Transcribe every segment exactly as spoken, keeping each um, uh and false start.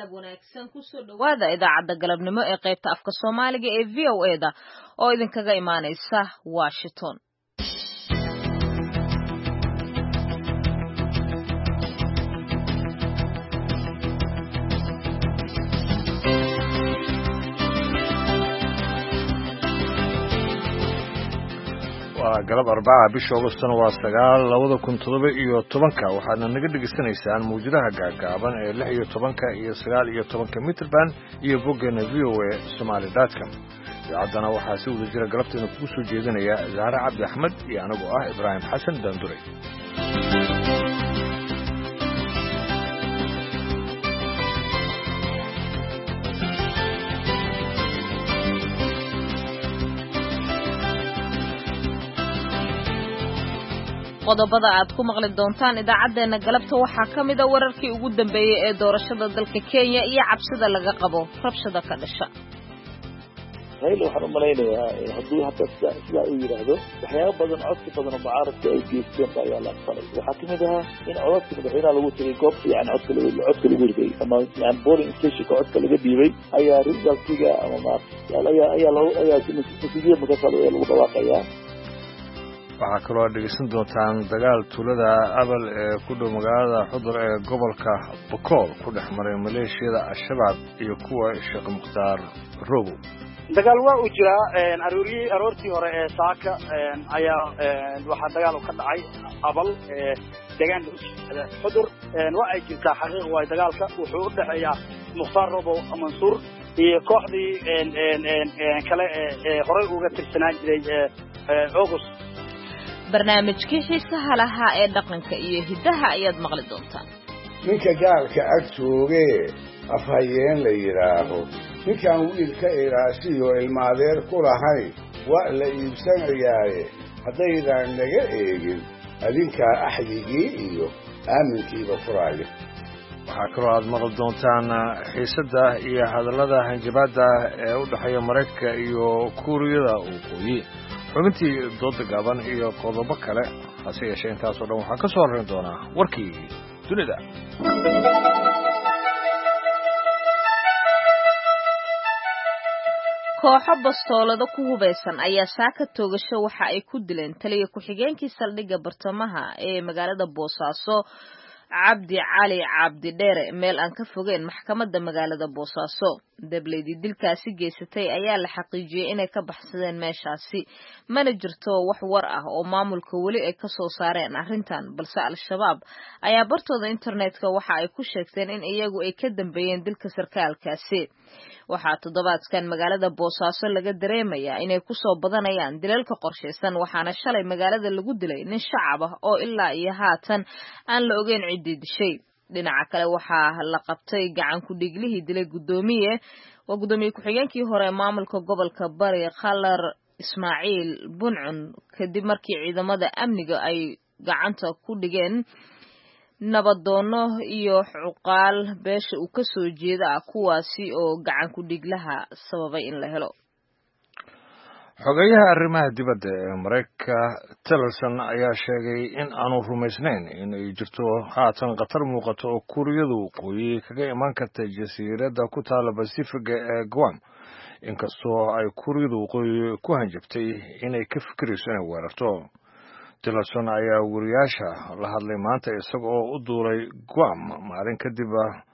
galab wanaagsan ku soo dhawaada idaacadda galabnimo ee qaybta afka Soomaaliga ee V O A da oo idinkaga imaanaysa Washington. galab arbaca bisha Augustana waa sagaal labada kun todoba iyo tobanka waxaadna naga dhageysanaysaan muujadaha gaagaaban ee lix iyo tobanka iyo sagaal iyo tobanka mitrban iyo boggeena v o a somali dot com idaacadana waxaa si wada jira galabteena kugu soo jeedinaya Zahra Cabdi Axmed iyo anigoo ah Ibraahim Xasan Daandure. qodobada aad ku maqli doontaan idaacadeena galabta waxaa kamid ah wararkii ugu dambeeyay ee doorashada dalka Kenya iyo cabsida laga qabo rabshada ka dhasha. hayl waxaan u maleynayaa haddii hadda sida uu yiraahdo waxyaabo badan codsi badan oo mucaaradka ay geysteen ayaa la aqbalay. waxaa kamid ah in codadka madaxweynaha lagu tagay goob fiican codka lagu codka lagu riday ama yani polling station codka laga dhiibay ayaa resultiga ama ma ayaa ayaa loo ayaa natiijada mudafado ee lagu dhawaaqayaa. waxaa kaloo dhegeysan doontaan dagaal tuulada abal ee ku dhow magaalada Xudur ee gobolka Bokool ku dhex maray maleeshiyada Al-Shabaab iyo kuwa Sheekh Mukhtaar Robo. dagaal waa u jira aroortii aroortii hore ee saaka ayaa waxa dagaal ka dhacay abal deegaanka Xudur waa ay jirtaa xaqiiq waa dagaalka wuxuu u dhaxeeyaa Mukhtaar Robo Mansuur iyo kooxdii kale ee hore uga tirsanaan jiray August. barnaamijkii xiisaha lahaa ee dhaqanka iyo hidaha ayaad maqli doontaan. ninka gaalka ag joogee afhayeen la yidhaaho ninkaan wiilka ilaasiyo ilmaadeer ku lahayn waa la iibsanayaaye haddaydaan naga eegin adinkaa axyigii iyo aaminkiiba furaayo. waxaa kaloo aad maqli doontaan xiisadda iyo hadallada hanjabaadda ee u dhexeeya Mareykanka iyo Kuuriyada Waqooyi, xubintii dooda gaaban iyo qodobo kale. hase yeeshee intaasoo dhan waxaa ka soo horreyn doonaa warkii dunida. kooxo bastoolada ku hubeysan ayaa saaka toogasho waxa ay ku dileen taliya ku-xigeenkii saldhigga bartamaha ee magaalada Boosaaso Cabdi Cali Cabdi Dheere meel aan ka fogeen maxkamadda magaalada Boosaaso. dableedii dilkaasi geysatay ayaa la xaqiijiyay inay ka baxsadeen meeshaasi. mana jirto wax war ah oo maamulka weli ay ka soo saareen arrintan, balse Al-Shabaab ayaa bartooda internetka waxa ay ku sheegteen in iyagu ay ka dambeeyeen dilka sarkaalkaasi. waxaa toddobaadkan magaalada Boosaaso laga dareemayaa inay ku soo badanayaan dilalka qorsheysan, waxaana shalay magaalada lagu dilay nin shacab ah oo ilaa iyo haatan aan la ogeyn cidii dishay. dhinaca kale waxaa la qabtay gacan ku dhiglihii dilay gudoomiye waa gudoomiye ku-xigeenkii hore maamulka gobolka Bari Khalar Ismaaciil Buncun kadib markii ciidamada amniga ay gacanta ku dhigeen nabadoono iyo xuqaal beesha uu ka soo jeeda kuwaasi oo gacan ku dhiglaha sababay in la helo. xogayaha arrimaha dibadda ee Mareykanka Tillerson ayaa sheegay in aanu rumaysnayn in ay jirto haatan khatar muuqato oo Kuuriyada Waqooyi kaga iman karta jasiiradda ku taala Pacifiga ee Guam, inkastoo ay Kuuriyada Waqooyi ku hanjabtay inay ka fikirayso inay weerarto. Tillerson ayaa wariyaasha la hadlay maanta isaga oo u duulay Guam maalin kadib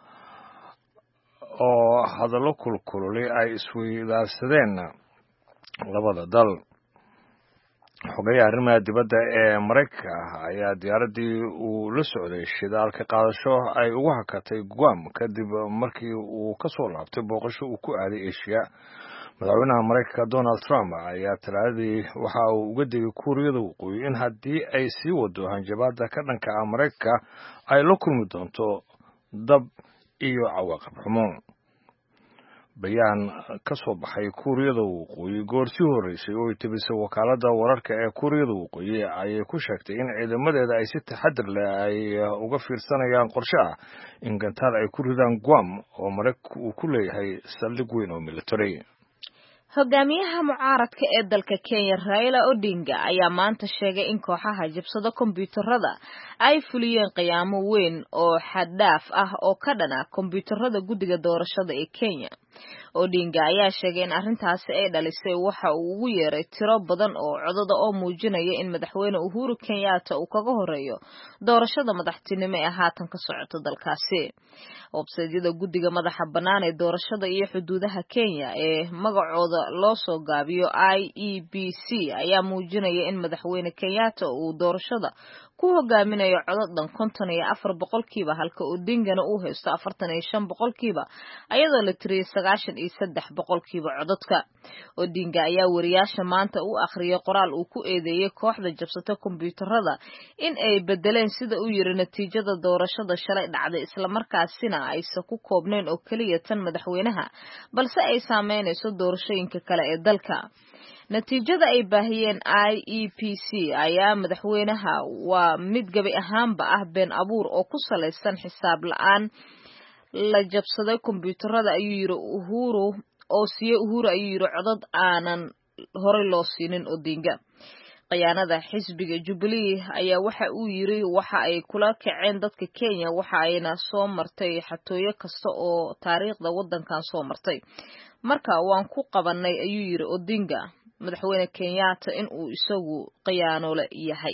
oo hadallo kulkululay ay isweydaarsadeen labada dal. xogayaha arrimaha dibadda ee Mareykanka ayaa diyaaraddii uu la socday shidaalka qaadasho ay ugu hakatay Guam kadib markii uu ka soo laabtay booqasho uu ku aaday Asia. madaxweynaha Mareykanka Donald Trump ayaa talaadii waxa uu uga digay Kuuriyada Waqooyi in haddii ay sii wado hanjabaadda ka dhanka ah Mareykanka ay la kulmi doonto dab iyo cawaaqib xumo. bayaan ka soo baxay Kuuriyada Waqooyi goorsii horeysay oo ay tabisay wakaaladda wararka ee Kuuriyada Waqooyi ayay ku sheegtay in ciidamadeeda ay si taxaddar leh ay uga fiirsanayaan qorshe ah in gantaal ay ku ridaan Guam oo Mareykanku uu ku leeyahay saldhig weyn oo military. hogaamiyaha mucaaradka ee dalka Kenya Raila Odinga ayaa maanta sheegay in kooxaha jabsada kombiyuutarada ay fuliyeen qiyaamo weyn oo xad-dhaaf ah oo ka dhana kombiyuutarada guddiga doorashada ee Kenya. Odinga ayaa sheegay in arrintaasi ay dhalisay waxa uu ugu yeeray tiro badan oo codada oo muujinaya in madaxweyne Uhuru Kenyatta uu kaga horeeyo doorashada madaxtinimo ee haatan ka socota dalkaasi. Website-yada guddiga madaxa bannaan ee doorashada iyo xuduudaha Kenya ee magacooda loo soo gaabiyo I E B C ayaa muujinaya in madaxweyne Kenyatta uu doorashada ku hogaaminayo codadan konton iyo afar boqolkiiba halka Odingana uu haysto afartan iyo shan boqolkiiba ayadoo la tiriyay sagaashan iyo saddex boqolkiiba codadka. Odinga ayaa wariyaasha maanta u akhriyay qoraal uu ku eedeeyay kooxda jabsata kombiyuutarada in ay bedeleen sida uu yiri natiijada doorashada shalay dhacday isla markaasina aysan ku koobnayn oo kaliya tan madaxweynaha balse ay saameynayso doorashooyinka kale ee dalka. natiijada ay baahiyeen I E B C ayaa madaxweynaha waa mid gabi ahaanba ah been abuur oo ku salaysan xisaab la'aan la jabsaday kombiyuutarada ayuu yiri Uhuru oo siiyay Uhuru ayuu yiri codad aanan hore loo siinin Odinga. Khiyaanada xisbiga Jubilee ayaa waxa uu yiri waxa ay kula kaceen dadka Kenya waxa ayna soo martay xatooyo kasta oo taariikhda wadankan soo martay. Marka waan ku qabanay ayuu yiri Odinga madaxweyne Kenyatta in uu isagu khiyaanole yahay.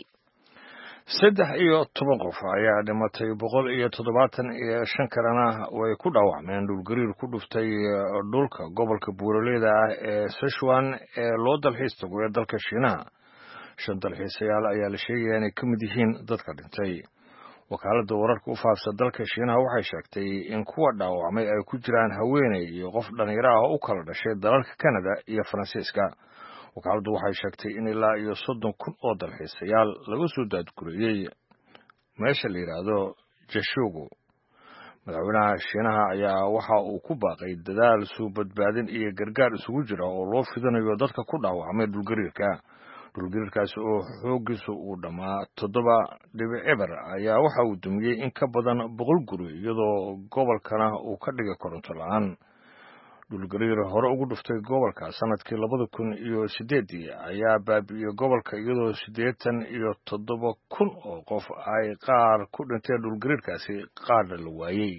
saddex iyo toban qof ayaa dhimatay boqol iyo toddobaatan iyo shan kalena way ku dhaawacmeen dhulgariir ku dhuftay dhulka gobolka buuraleyda ah ee Sichuan ee loo dalxiis tago ee dalka Shiinaha. shan dalxiisayaal ayaa la sheegay inay ka mid yihiin dadka dhintay. wakaaladda wararka u faafsa dalka Shiinaha waxay sheegtay in kuwa dhaawacmay ay ku jiraan haweeney iyo qof dhalinyaro ah oo u kala dhashay dalalka Canada iyo Faransiiska. wakaaladdu waxay sheegtay in ilaa iyo soddon kun oo dalxiisayaal laga soo daadgureeyay meesha la yiraahdo Jiangsu. madaxweynaha Shiinaha ayaa waxa uu ku baaqay dadaal soo badbaadin iyo gargaar isugu jira oo loo fidinayo dadka ku dhaawacmay dhulgariirka. dhulgariirkaas oo xoogiisu uu dhamaa toddoba dhibic eber ayaa waxa uu dumiyey in ka badan boqol guri iyadoo gobolkana uu ka dhigay koronto la'aan. dhulgariir hore ugu dhuftay gobolka sanadkii labada kun iyo sideedii ayaa baabi'iyey gobolka iyadoo siddeetan iyo toddoba kun oo qof ay qaar ku dhinteen dhulgariirkaasi qaarna la waayey.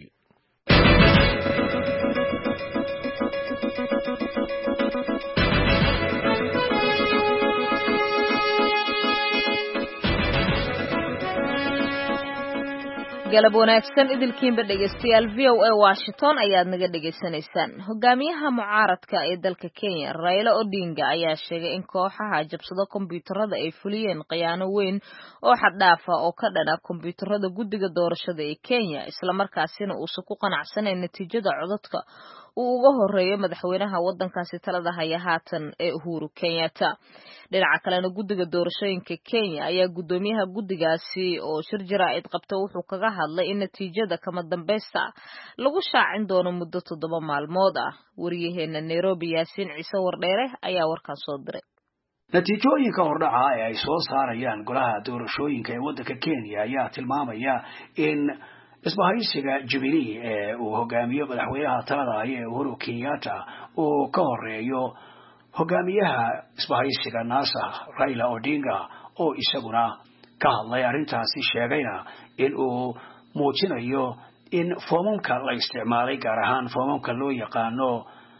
galab wanaagsan idilkiinba dhegeystayaal V O A Washington ayaad naga dhageysanaysaan. hogaamiyaha mucaaradka ee dalka Kenya Raila Odinga ayaa sheegay in kooxaha jabsada kombiyuutarada ay fuliyeen khiyaano weyn oo xad dhaaf ah oo ka dhana kombiyuutarada guddiga doorashada ee Kenya isla markaasina uusan ku qanacsanayn natiijada codadka uu uga horeeyo madaxweynaha wadankaasi talada haya haatan ee Uhuru Kenyatta. dhinaca kalena guddiga doorashooyinka Kenya ayaa gudoomiyaha guddigaasi oo shir jaraa'id qabta wuxuu kaga hadlay in natiijada kama dambaysta lagu shaacin doono muddo toddoba maalmood ah. wariyaheena Nairobi Yaasiin Ciise Wardheere ayaa warkan soo diray. natiijooyinka hordhaca ee ay soo saarayaan golaha doorashooyinka ee wadanka Kenya ayaa tilmaamaya in isbahaysiga Jubilee ee uu hogaamiyo madaxweynaha talada haya Uhuru Kenyatta uu ka horeeyo hogaamiyaha isbahaysiga NASA Raila Odinga oo isaguna ka hadlay arrintaasi sheegayna in uu muujinayo in foomamka la isticmaalay gaar ahaan foomamka loo yaqaano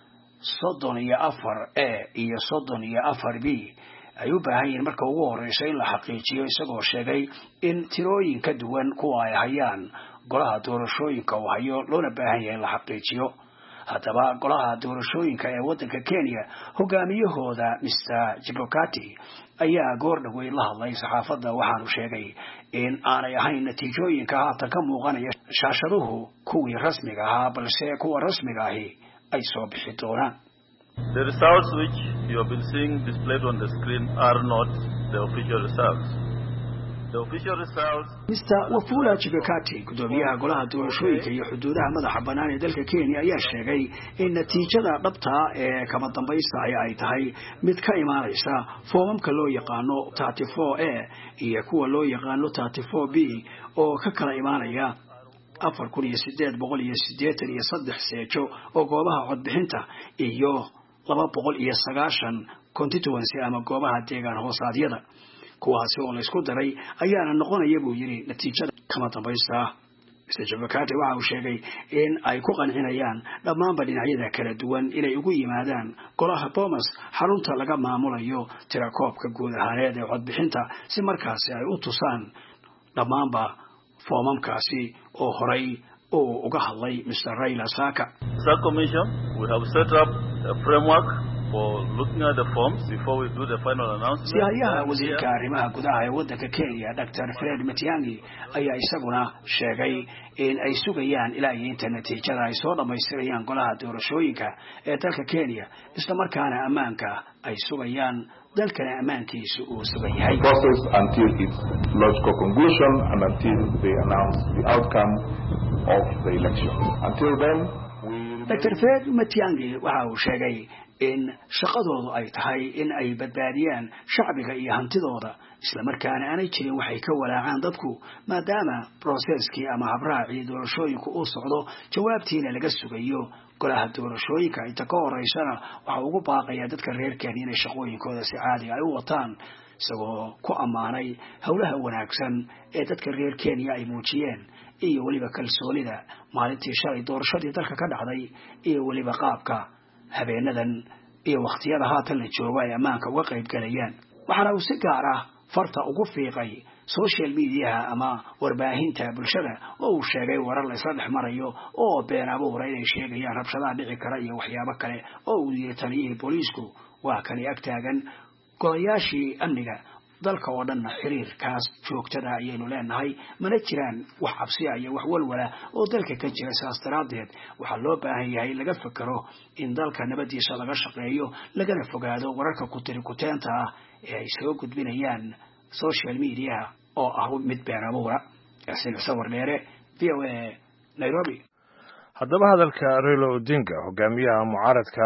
soddon iyo afar A iyo soddon iyo afar B ay u baahan yihiin marka ugu horeysa in la xaqiijiyo isagoo sheegay in tirooyin ka duwan kuwa ay hayaan golaha doorashooyinka uu hayo loona baahan yahay in la xaqiijiyo. haddaba golaha doorashooyinka ee wadanka Kenya hogaamiyahooda Mister Chebukati ayaa goor dhaweyd la hadlay saxaafadda waxaanu sheegay in aanay ahayn natiijooyinka haatan ka muuqanaya shaashaduhu kuwii rasmiga ahaa balse kuwa rasmiga ahi ay soo bixi doonaan. The results which you have been seeing displayed on the screen are not the official results. The official results Mister Wafula Chebukati gudoomiyaha golaha doorashooyinka iyo xuduudaha madaxa bannaan ee dalka Kenya ayaa sheegay in natiijada dhabta ee kama dambaysta ay tahay mid ka imaanaysa foomamka loo yaqaano thirty-four A iyo kuwa loo yaqaano thirty-four B oo ka kala imaanaya afar kun iyo siddeed boqol iyo siddeetan iyo saddex seejo oo goobaha codbixinta iyo laba boqol iyo sagaashan constituency ama goobaha deegaan hoosaadyada kuwaasi oo la isku daray ayaana noqonaya buu yiri natiijada kama dambaysta mister Chebukati waxa uu sheegay in ay ku qancinayaan dhammaan dhinacyada kala duwan inay ugu yimaadaan golaha Bomas xarunta laga maamulayo tirakoobka guud ahaaneed ee codbixinta si markaasi ay u tusaan dhammaanba foomamkaasi oo horay oo uga hadlay mister Raila Saka. Sir Commission, we have set up a framework for looking at the forms before we do the final announcement. Siyaha wasiirka arrimaha gudaha ee waddanka Kenya Doctor Fred Matiang'i ayaa isaguna sheegay in ay sugayaan ilaa inta natiijada ay soo dhamaystirayaan golaha doorashooyinka ee dalka Kenya isla markaana ammaanka ay sugayaan dalkana ammaankiisu uu sugan yahay process until its logical conclusion and until they announce the outcome of the election. Until then, Doctor Fred Matiang'i waxa uu sheegay in shaqadoodu ay tahay in ay badbaadiyaan shacbiga iyo hantidooda isla markaana aanay jirin waxay ka walaacaan dadku maadaama processkii ama habraacii doorashooyinku uu socdo jawaabtiina laga sugayo golaha doorashooyinka inta ka horeysana waxa ugu baaqaya dadka reer Kenya inay shaqooyinkooda si caadi ay u wataan isagoo ku amaanay hawlaha wanaagsan ee dadka reer Kenya ay muujiyeen iyo waliba kalsoonida maalintii shalay doorashadii dalka ka dhacday iyo waliba qaabka habeenadan iyo waqtiyada haatan la joogo ay ammaanka uga qayb galayaan waxaana uu si gaar ah farta ugu fiiqay social media ama warbaahinta bulshada oo uu sheegay warar la isla dhexmarayo oo been abuur ay sheegayaan rabshadaha dhici kara iyo waxyaabo kale oo uu yiri taliyay booliisku waa kan ag taagan golayaashii amniga dalka oo dhan xiriirkaas joogtada ayaynu leenahay mana jiraan wax cabsi iyo wax walwala oo dalka ka jira saas daraadeed waxa loo baahan yahay laga fakaro in dalka nabadiisa laga shaqeeyo lagana fogaado wararka ku tiri ku teenta ah ee ay soo gudbinayaan social media oo ah mid been abuura yasin sawir dheere V O A Nairobi. haddaba hadalka Raila Odinga hogaamiyaha mucaaradka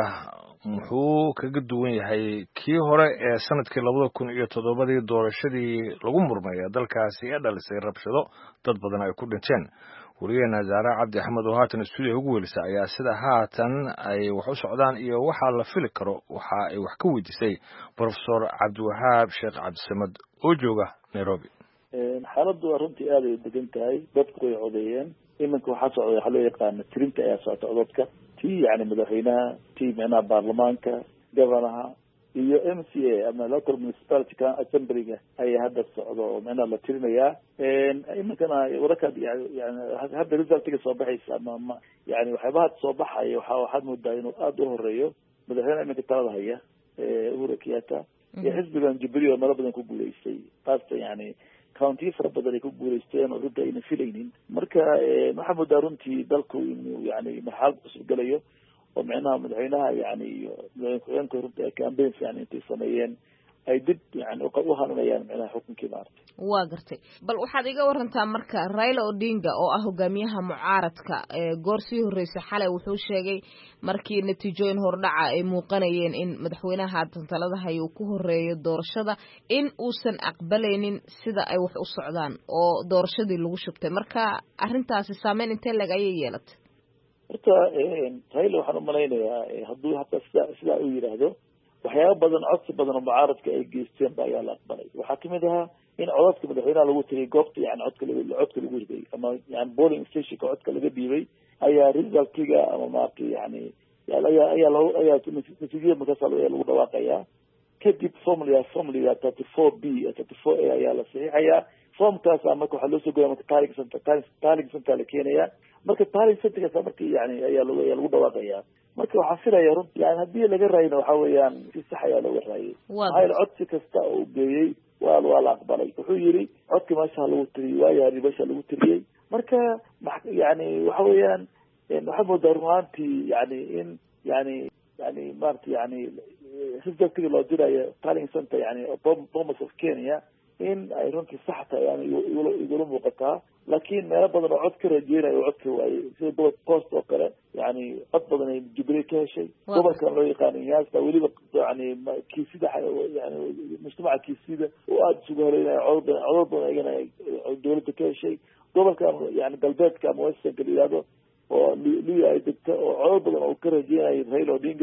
muxuu kaga duwan yahay kii hore ee sanadkii labada kun iyo toddobadii doorashadii lagu murmay dalkaasi ee dhalisay rabshado dad badan ay ku dhinteen wariyeena Zaara Cabdi Axmed oo haatan studio ugu weelisa ayaa sida haatan ay wax u socdaan iyo waxa la fili karo waxa ay wax ka weydiisay Professor Cabdiwahaab Sheekh Cabdisamad oo jooga Nairobi. xaaladdu runtii aad ay degan tahay dadku way codeeyeen iminka waxa socday waxa loo yaqaan tirinta ayaa socota codadka tii yani madaxweynaha tii micnaha baarlamaanka governaha iyo M C A ama local municipality assembly-ga ayaa hadda socdo oo micnaha la tirinayaa iminkana wararka yani hadda resultiga soo baxaysa ama yani waxyaabaha soo baxaya waxa waxaad moodaa inuu aad u horeeyo madaxweynaha iminka talada haya Uhuru Kenyatta iyo xisbigan Jubilee oo mara badan ku guuleystay qaasta yani county fara badan ay ku guuleysteen oo runta ayna filaynin marka waxa moodaa runtii dalku inuu yani marxalad cusub galayo oo micnaha madaxweynaha yani iyo madaxweynaha runta campaign yani intay sameeyeen ay dib yani u hananayaan micnaha xukunkii maartay waa gartay bal waxaad iga warantaa marka Raila Odinga oo ah hogaamiyaha mucaaradka ee goorsii horeysay xalay wuxuu sheegay markii natiijooyin hordhaca ay muuqanayeen in madaxweynaha talada hayo ku horeeyo doorashada in uusan aqbalaynin sida ay wax u socdaan oo doorashadii lagu shubtay marka arintaasi saameyn intee lag ayay yeelatay horta Raila waxaan u malaynayaa hadduu hatta sida sida uu yiraahdo waxyaabo badan codsi badan oo mucaaradka ay geysteen baa ayaa la aqbalay waxaa kamid ahaa in codadka madaxweynaha lagu tiriyay goobta yani codka lagu codka lagu riday ama yani polling stationka codka laga dhiibay ayaa resultiga ama maartay yani ayaa ayaa loo ayaa natiijada markaas lagu dhawaaqayaa kadib formula formula thirty-four B thirty-four A ayaa la saxiixayaa formkaas marka waxaa loo soo goyaa marka taariikh santa taariikh santa la keenaya marka taariikh santa marka yani ayaa lagu ayaa lagu dhawaaqayaa marka waxaa filaya runtii yani haddii laga raayna waxa weeyaan si sax ayaa looga raayay maxaa codsi kasta oo uu geeyey waa waa la aqbalay wuxuu yiri codka meesha lagu tiriyay waa yaari meesha lagu tiriyay marka yani waxa weeyaan waxa moodaa rumaantii yani in yani yani maarta yani resultiga loo dirayo polling center yani Bomas of Kenya in ay runtii sax tahay yani igula muuqataa laakiin meelo badan oo cod ka rajeynayo oo codka waayey sida gobolka Coast oo kale yani cod badan ay Jubilee ka heshay gobolkan loo yaqaan Nyanza weliba yani kiisida yani mujtamaca kiisida oo aad isugu horeynaya cod badan cod badan ayagana dowladda ka heshay gobolkan yani galbeedka ama western ka yiraahdo oo liya ay degta oo cod badan oo ka rajeynayo Raila Odinga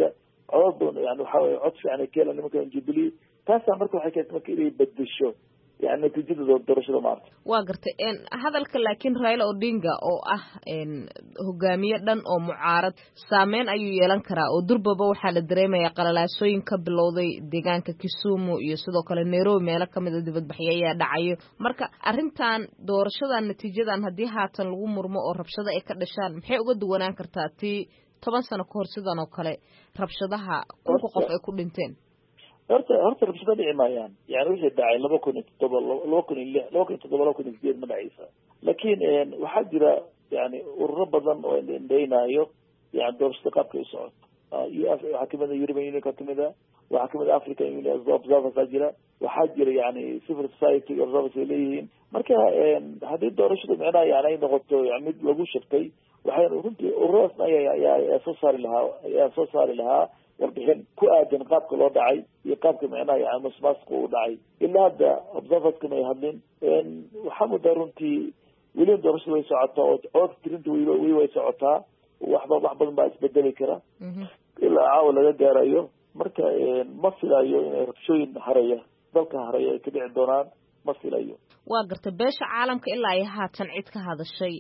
codod badan yani waxa weye cod fiican ay ka helaan nimankan jubilee taasaa marka waxay keentay marka inay bedesho yani natiijada doorashada maanta. waa gartay hadalka laakiin Raila Odinga oo ah hogaamiye dhan oo mucaarad saameyn ayuu yeelan karaa oo durbaba waxaa la dareemayaa qalalaasooyin ka bilowday deegaanka Kisumu iyo sidoo kale Nairobi meelo kamid ah dibadbaxyo ayaa dhacayo marka arrintan doorashadan natiijadan haddii haatan lagu murmo oo rabshado ay ka dhashaan maxay uga duwanaan kartaa tii toban sano ka hor sidan oo kale rabshadaha kunka qof ay ku dhinteen? horta horta rabshado dhici maayaan yani wixii dhacay laba kun iyo toddoba laba kun iyo lix laba kun iyo toddoba laba kun iyo sideed ma dhacaysa laakiin waxaa jira yani ururo badan oo indheynayo yani doorashada qaabka u socoto iyo waxaa kamid ah European Union ka kamid ah waxaa kamid ah African Union observers aa jira waxaa jira yani civil society observers ay leeyihiin marka haddii doorashada micnaha yani ay noqoto yani mid lagu shirtay waxay runtii ururadaasna ayaa soo saari lahaa ayaa soo saari lahaa warbixin ku aadan qaabka loo dhacay iyo qaabka micnaha yani masmaasku u dhacay ilaa hadda observerska may hadlin waxaa mudaa runtii weli doorashada way socotaa oo cod tirinta weli weli way socotaa waxba wax badan baa isbedeli kara ilaa caawa laga gaarayo marka ma filayo inay rabshooyin haraya dalka haraya ay ka dhici doonaan ma filayo. waa garta beesha caalamka ilaa ay haatan cid ka hadashay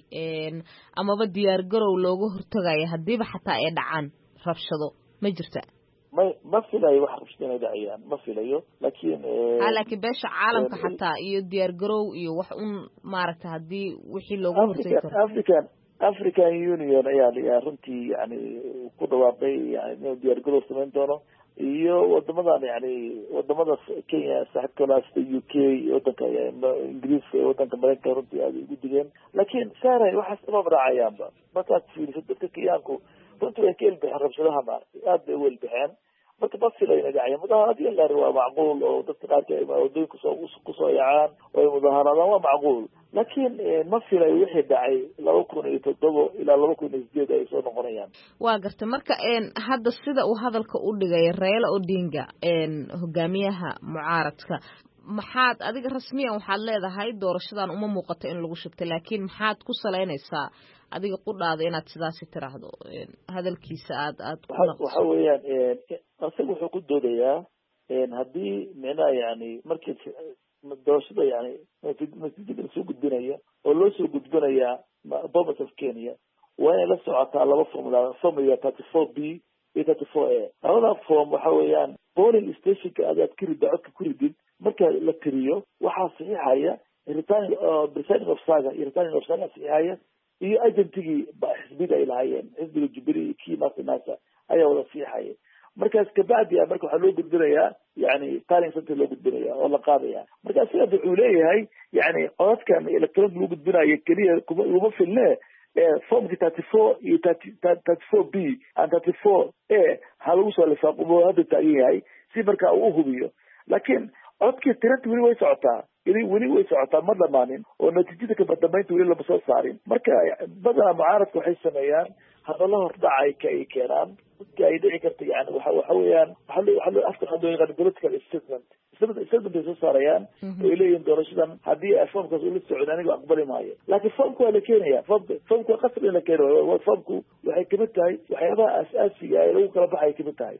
amaba diyaar garow looga hortagayo haddiiba xataa ay dhacaan rabshado ma jirta? ma ma filayo wax rabshado inay dhacayaan ma filayo laakiin ha laakiin beesha caalamka xataa iyo diyaar garow iyo wax un maaragta haddii wixii looga hortagi karo. African African Union ayaa ayaa runtii yani ku dhawaaqay yani inuu diyaar garow samayn doono iyo wadamadan yani wadamada Kenya saaxiibkooda sida U K wadanka Ingiriiska iyo wadanka Mareykanka runtii aad ugu digeen laakiin saaray waxaas ma raacayaanba markaad fiiriso dadka Kenyaanku runtii way ka elbixeen rabshadaha maartay aad bay u elbixeen marka ma filayo inay dhacayaan mudaaharaad iyo laar waa macquul oo dadka qaarka ay wadooyinka kusoo kusoo yacaan oo ay mudaaharaadaan waa macquul laakiin ma filayo wixii dhacay laba kun iyo toddoba ilaa laba kun iyo sideed ay soo noqonayaan. waa garta marka hadda sida uu hadalka u dhigay Raila Odinga hogaamiyaha mucaaradka maxaad adiga rasmiyan waxaad leedahay doorashadan uma muuqato in lagu shubtay laakiin maxaad ku salaynaysaa adiga qudhaada inaad sidaasi tiraahdo hadalkiisa aad aad waxa weeyaan asaga wuxuu ku doodayaa haddii micnaha yani markii doorashada yani natiijada lasoo gudbinaya oo loo soo gudbinayaa Bomas of Kenya waa inay la socotaa laba formula formula thirty four B iyo thirty four A labada form waxa weeyaan polling stationka aad ka ridda codka ku ridid marka la tiriyo waxaa saxiixaya returning presiding officer iyo returning officer saxiixaya iyo agentigii xisbiga ay lahaayeen xisbiga Jubilee iyo kii Nasa ayaa wada saxiixaya markaas kabacdi marka waxaa loo gudbinayaa yani tallying center loo gudbinayaa oo la qaadaya markaas sida wuxuu leeyahay yani codadkan electronic loo gudbinayo keliya kuma filne formki thirty four iyo thirty four B and thirty four A ha lagu soo lifaaqo hadda taagan yahay si marka uu hubiyo laakiin codkii tiranta weli way socotaa ili weli way socotaa ma dhamaanin oo natiijada ka badamaynta weli lama soo saarin marka badanaa mucaaradka waxay sameeyaan hadallo hordhacay ka ay keenaan dadka ay dhici karta yani waxa waxa weeyaan waxa loo waxa loo afka hadoo yaqaan political statement statement ay soo saarayaan oo leeyihiin doorashadan haddii foomkaas uu la socdo aniga aqbali maayo laakiin foomku waa la keenaya foomku foomku waa qasab in la keeno foomku waxay kamid tahay waxyaabaha asaasiga ee lagu kala baxay kamid tahay.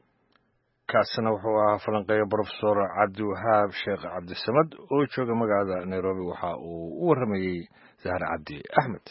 kaasina wuxuu ahaa falanqeeyo professor Cabdiwahaab Sheekh Cabdisamad oo jooga magaalada Nairobi waxa uu u waramayay Zahra Cabdi Ahmed.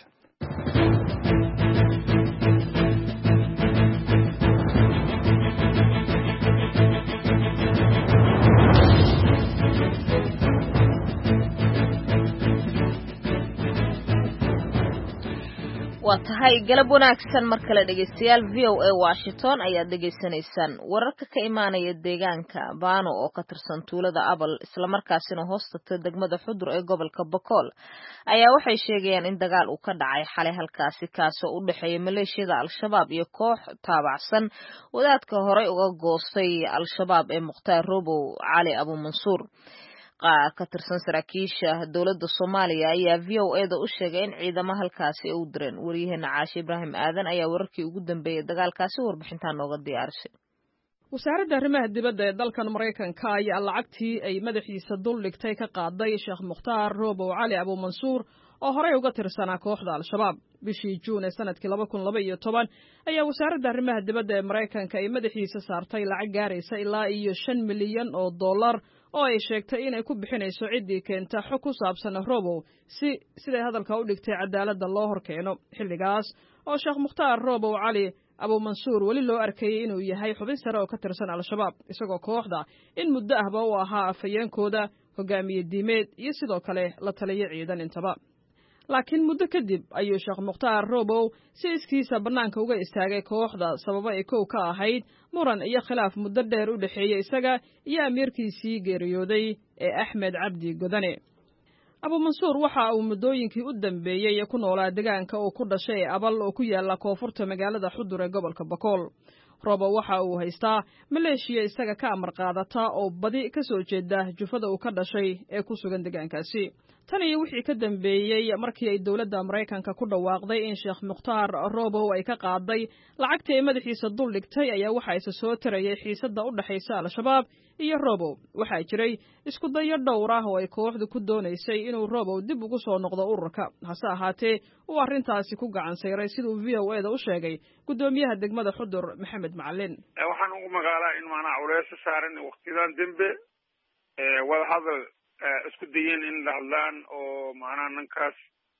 waa tahay galab wanaagsan mar kale dhageystayaal V O A Washington ayaad dhageysanaysaan wararka ka imaanaya deegaanka Baano oo ka tirsan tuulada Abal isla markaasina hoostata degmada Xudur ee gobolka Boqol ayaa waxay sheegayaan in dagaal uu ka dhacay xalay halkaasi kaasoo u dhaxeeya maleeshiyada Al-Shabaab iyo koox taabacsan wadaadka horey uga goostay Al-Shabaab ee Muqtaar Robow Cali Abu Mansuur qaar ka tirsan saraakiisha dawladda Soomaaliya ayaa V O A da u sheegay in ciidamada halkaasi ay u direen wariyaheena Caashi Ibraahim Aadan ayaa wararkii ugu dambeeyay dagaalkaasi warbixinta nooga diyaarisay. wasaaradda arrimaha dibadda ee dalkan Mareykanka ayaa lacagtii ay madaxiisa dul dhigtay ka qaaday Sheekh Muqtaar Robow Cali Abu Mansuur oo horey uga tirsanaa kooxda al-shabaab bishii juun ee sanadkii laba kun laba iyo toban ayaa wasaaradda arrimaha dibadda ee maraykanka ay madaxiisa saartay lacag gaaraysa ilaa iyo shan milyan oo dollar oo ay sheegtay inay ku bixinayso ciddii keenta xog ku saabsan robow si siday hadalka u dhigtay cadaaladda loo hor keeno xilligaas oo sheekh mukhtaar robow cali abuumansuur weli loo arkayey inuu yahay xubin sare oo ka tirsan al-shabaab isagoo kooxda in muddo ahba u ahaa afhayeenkooda hogaamiye diimeed iyo sidoo kale la taliyo ciidan intaba laakiin muddo kadib ayuu sheekh mukhtaar robow si iskiisa bannaanka uga istaagay kooxda sababo ay kow ka ahayd muran iyo khilaaf muddo dheer u dhexeeyey isaga iyo amiirkiisii geeriyooday ee axmed cabdi godane abuumansuur waxa uu muddooyinkii u dambeeyey ku noolaa deegaanka uu ku dhashay ee abal oo ku yaala koonfurta magaalada xudur ee gobolka bakool robow waxa uu haystaa maleeshiya isaga ka amar qaadata oo badi ka soo jeeda jufada uu ka dhashay ee ku sugan deegaankaasi tan iyo wixii ka dambeeyey markii ay dowladda maraykanka ku dhawaaqday in sheekh mukhtaar robow ay ka qaaday lacagtii ay madaxiisa dul dhigtay ayaa waxa isa soo tarayay xiisadda u dhexaysa al-shabaab iyo robow waxaa jiray isku dayo dhowr ah oo ay kooxdu ku doonaysay inuu robow dib ugu soo noqdo ururka hase ahaatee uu arrintaasi ku gacan sayray siduu v o e da u sheegay guddoomiyaha degmada xudur maxamed macalin waxaan ugu magaalaa in maanaa culeys saaran waqtidan dambe wada hadal isku dayeen in la hadlaan oo macnaha ninkaas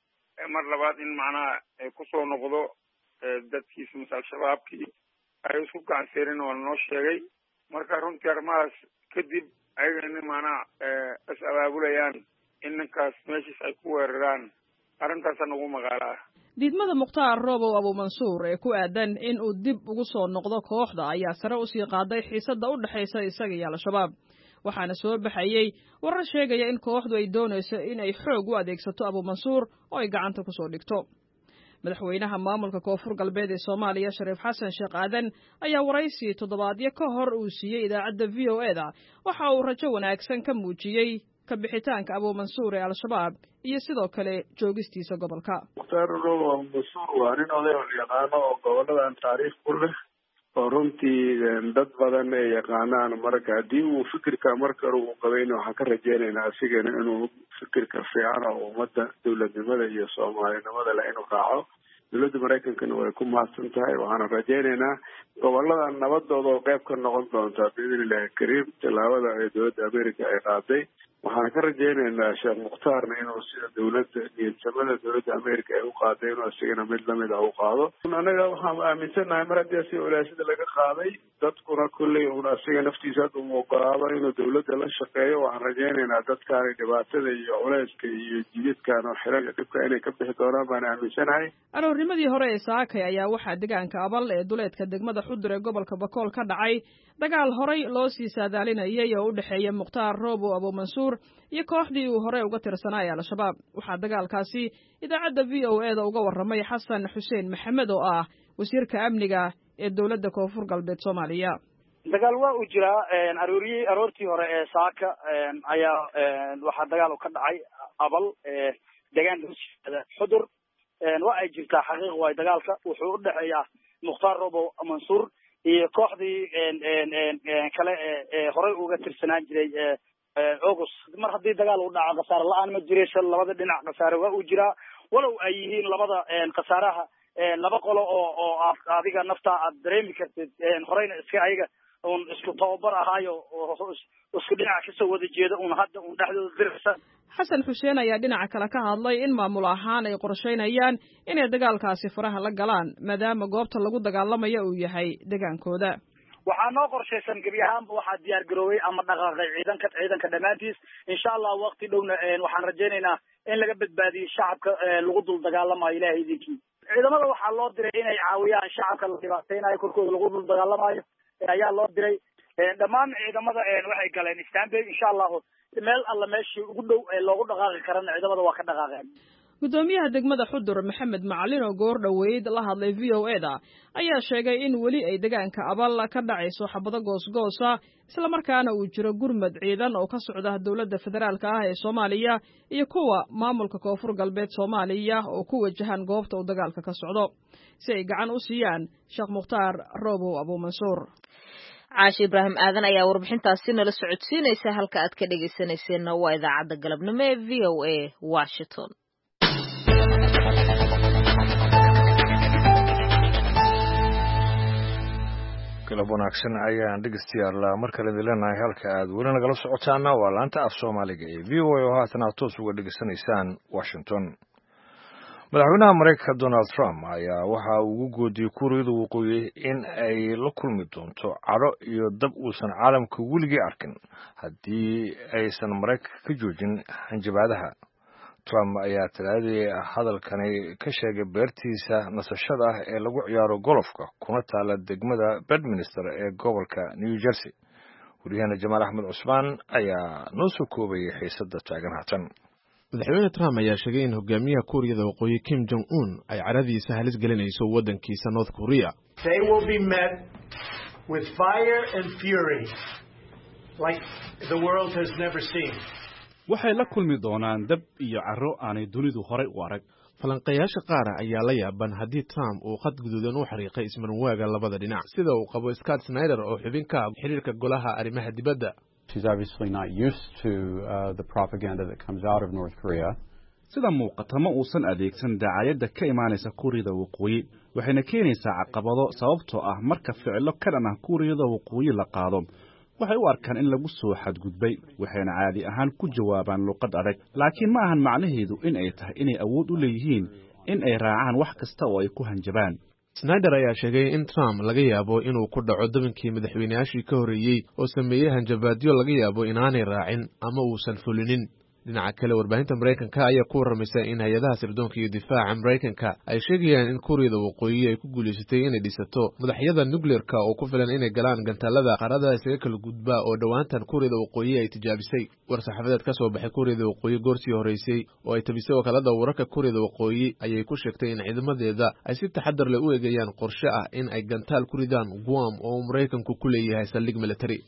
mar labaad in macnaha ku soo noqdo dadkiisa mase al-shabaabkii ay isku gacan sayrin oo lanoo sheegay marka runtii arrimahaas kadib ayaga in macnaha is abaabulayaan in ninkaas meeshiis ay ku weeraraan arrintaasaan ugu magaalaa diidmada mukhtaar robow abuumansuur ee ku aadan in uu dib ugu soo noqdo kooxda ayaa sare usii qaaday xiisadda u dhexaysa isaga iyo al-shabaab waxaana soo baxayey warar sheegaya in kooxdu ay doonayso in ay xoog u adeegsato abuumansuur oo ay gacanta ku soo dhigto madaxweynaha maamulka koonfur galbeed ee soomaaliya shariif xasan sheekh aadan ayaa waraysi toddobaadyo ka hor uu siiyey idaacadda v o e da waxa uu rajo wanaagsan ka muujiyey ka bixitaanka abuumansuur ee al-shabaab iyo sidoo kale joogistiisa gobolka mukhtaar robow abuumansuur waa nin oday oo yaqaano oo goboladan taariikh ku leh oo runtii dad badan ay yaqaanaan marka haddii uu fikirka marka hore uu qabayna waxaan ka rajaynaynaa asigana inuu fikirka fiican oo ummadda dowladnimada iyo soomaalinimada leh inuu raaco dowladda maraykankana way ku mahadsan tahay waxaana rajaynaynaa gobolada nabadooda oo qayb ka noqon doontaa biidn illahi kariim tallaabada ee dowladda america ay qaaday waxaan ka rajaynaynaa sheekh mukhtaarna inuu sida dowladda niyadsamada dowladda america ay u qaaday inuu asigana mid lamid ah u qaado anaga waxaan aaminsannahay mar haddii asiga walaasada laga qaaday dadkuna kolley un asiga naftiisa hadda uu ogolaado inuu dowladda la shaqeeyo waxaan rajaynaynaa dadkaani dhibaatada iyo culeyska iyo jididkan oo xiranka dhibka inay ka bixi doonaan baan aaminsanahay aroornimadii hore ee saakay ayaa waxaa deegaanka abal ee duleedka degmada xudur ee gobolka bakool ka dhacay dagaal horay loo sii saadaalinayay oo u dhexeeya mukhtaar robow abuumansuur iyo kooxdii uu horey uga tirsanaa ee al-shabaab waxaa dagaalkaasi idaacadda v o e da uga warramay xasan xuseen maxamed oo ah wasiirka amniga ee dowladda koonfur galbeed soomaaliya dagaal waa uu jiraa arooriy aroortii hore ee saaka ayaa waxaa dagaal ka dhacay abal deegaan xudur waa ay jirtaa xaqiiq waay dagaalka wuxuu u dhexeeyaa mukhtaar robow mansuur iyo kooxdii kale ee horey uga tirsanaan jiray august mar haddii dagaal uu dhaco khasaare la-aan ma jiraysa labada dhinac khasaare waa uu jiraa walow ay yihiin labada khasaaraha laba qolo oo oo adiga naftaa aad dareemi kartid horeyna iska ayaga un isku tababar ahaayo oo isku dhinaca kasoo wada jeeda un hadda un dhexdooda dirisa xasan xuseen ayaa dhinaca kale ka hadlay in maamul ahaan ay qorshaynayaan inay dagaalkaasi faraha la galaan maadaama goobta lagu dagaalamayo uu yahay degaankooda waxaa noo qorshaysan gebi ahaanba waxaa diyaar garoobay ama dhaqaaqay ciidanka ciidanka dhammaantiis insha allah waqti dhowna waxaan rajaynaynaa in laga badbaadiyo shacabka lagu dul dagaalamayo ilahay idinkii ciidamada waxaa loo diray inay caawiyaan shacabka la dhibaateynayo korkooda lagu dul dagaalamayo ayaa loo diray dhammaan ciidamada waxay galeen istanbul insha allahu meel alla meeshii ugu dhow ee loogu dhaqaaqi karana ciidamada waa ka dhaqaaqeen guddoomiyaha degmada xudur maxamed macalin oo goor dhoweyd la hadlay v o e da ayaa sheegay in weli ay deegaanka abal ka dhacayso xabado goosgoosa islamarkaana uu jiro gurmad ciidan oo ka socda dowladda federaalka ah ee soomaaliya iyo kuwa maamulka koonfur galbeed soomaaliya oo ku wajahan goobta uu dagaalka ka socdo si ay gacan u siiyaan sheekh mukhtaar robow abuumansuur caashi ibraahim aadan ayaa warbixintaasi nala socodsiinaysa halka aad ka dhegaysanayseena waa idaacadda galabnimo ee v o a washington galab wanaagsan ayaan dhegeystayaal mar kale idin leenahay halka aad weli nagala socotaana waa laanta af soomaaliga ee v o a oo haatan aad toos uga dhegeysanaysaan washington. madaxweynaha maraykanka donald trump ayaa waxa uu ugu goodiyey kuuriyada waqooyi in ay la kulmi doonto cadho iyo dab uusan caalamka weligii arkin haddii aysan maraykanka ka joojin hanjabaadaha. Trump ayaa talaadii hadalkani ka sheegay beertiisa nasashada ah ee lagu ciyaaro golofka kuna taala degmada Bedminster ee gobolka New Jersey. Wariyahana Jamaal Axmed Cusmaan ayaa noo soo koobayay xiisadda taagan haatan. madaxweyne Trump ayaa sheegay in hogaamiyaha Kuuriyada Waqooyi Kim Jong Un ay caradiisa halis gelinayso waddankiisa North Korea. They will be met with fire and fury like the world has never seen. waxay la kulmi doonaan dab iyo carro aanay dunidu horay u arag. falanqeeyaasha qaar ayaa la yaaban haddii Trump uu khad guduudan u xariiqay ismarwaaga labada dhinac sida uu qabo Scott Snyder oo xubin ka ah xiriirka golaha arrimaha dibadda. She's obviously not used to uh, the propaganda that comes out of North Korea. sida muuqata ma uusan adeegsan daacayadda ka imaanaysa Kuuriyada Waqooyi waxayna keenaysaa caqabado sababtoo ah marka ficilo ka dhan ah Kuuriyada Waqooyi la qaado waxay u arkaan in lagu soo xadgudbay waxayna caadi ahaan ku jawaabaan luqad adag laakiin ma ahan macnaheedu in ay tahay inay awood u leeyihiin in ay raacaan wax kasta oo ay ku hanjabaan. Snyder ayaa sheegay in Trump laga yaabo inuu ku dhaco dabankii madaxweynayaashii ka horeeyay oo sameeyay hanjabaadyo laga yaabo inaanay raacin ama uusan fulinin. dhinaca kale warbaahinta Mareykanka ayaa ku warramaysa in hay'adaha sirdoonka iyo difaaca Mareykanka ay sheegayaan in Kuuriyada Waqooyi ay ku guuleysatay inay dhisato madaxyada nuclear-ka oo ku filan inay galaan gantaalada qaarada isaga kala gudba oo dhawaantan Kuuriyada Waqooyi ay tijaabisay. war-saxaafadeed ka soo baxay Kuuriyada Waqooyi goortii horeysay oo ay tabisay wakaalada wararka Kuuriyada Waqooyi ayay ku sheegtay in ciidamadeeda ay si taxadar leh u eegayaan qorshe ah in ay gantaal ku ridaan Guam oo Mareykanku ku leeyahay saldhig military.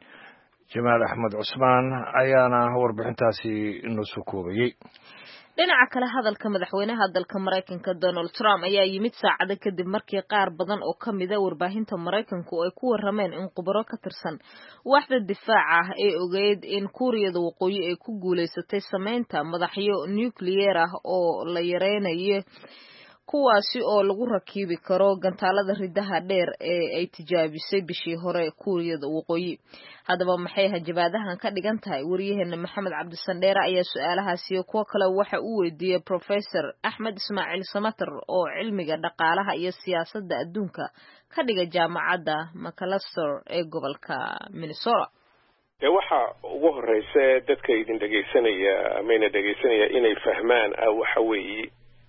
Jamaal Axmed Cusmaan ayaana warbixintaasi inoo soo koobayay. dhinaca kale hadalka madaxweynaha dalka Mareykanka Donald Trump ayaa yimid saacado kadib markii qaar badan oo ka mid ah warbaahinta Mareykanku ay ku warrameen in khubaro ka tirsan waaxda difaaca ah ee ogeyd in Kuuriyada Waqooyi ay ku guuleysatay sameynta madaxyo nuclear ah oo la yareynayo kuwaasi oo lagu rakibi karo gantaalada ridaha dheer ee ay tijaabisay bishii hore Kuuriyada Waqooyi. haddaba maxay hanjabaadahan ka dhigan tahay? wariyaheena Maxamed Cabdisandheere ayaa su'aalahaasi iyo kuwo kale waxa uu weydiiyey Professor Axmed Ismaaciil Samatar oo cilmiga dhaqaalaha iyo siyaasadda adduunka ka dhiga jaamacadda Macalester ee gobolka Minnesota. ee waxa ugu horeysa dadka idin dhageysanaya amayna dhageysanaya inay fahmaan waxa weeye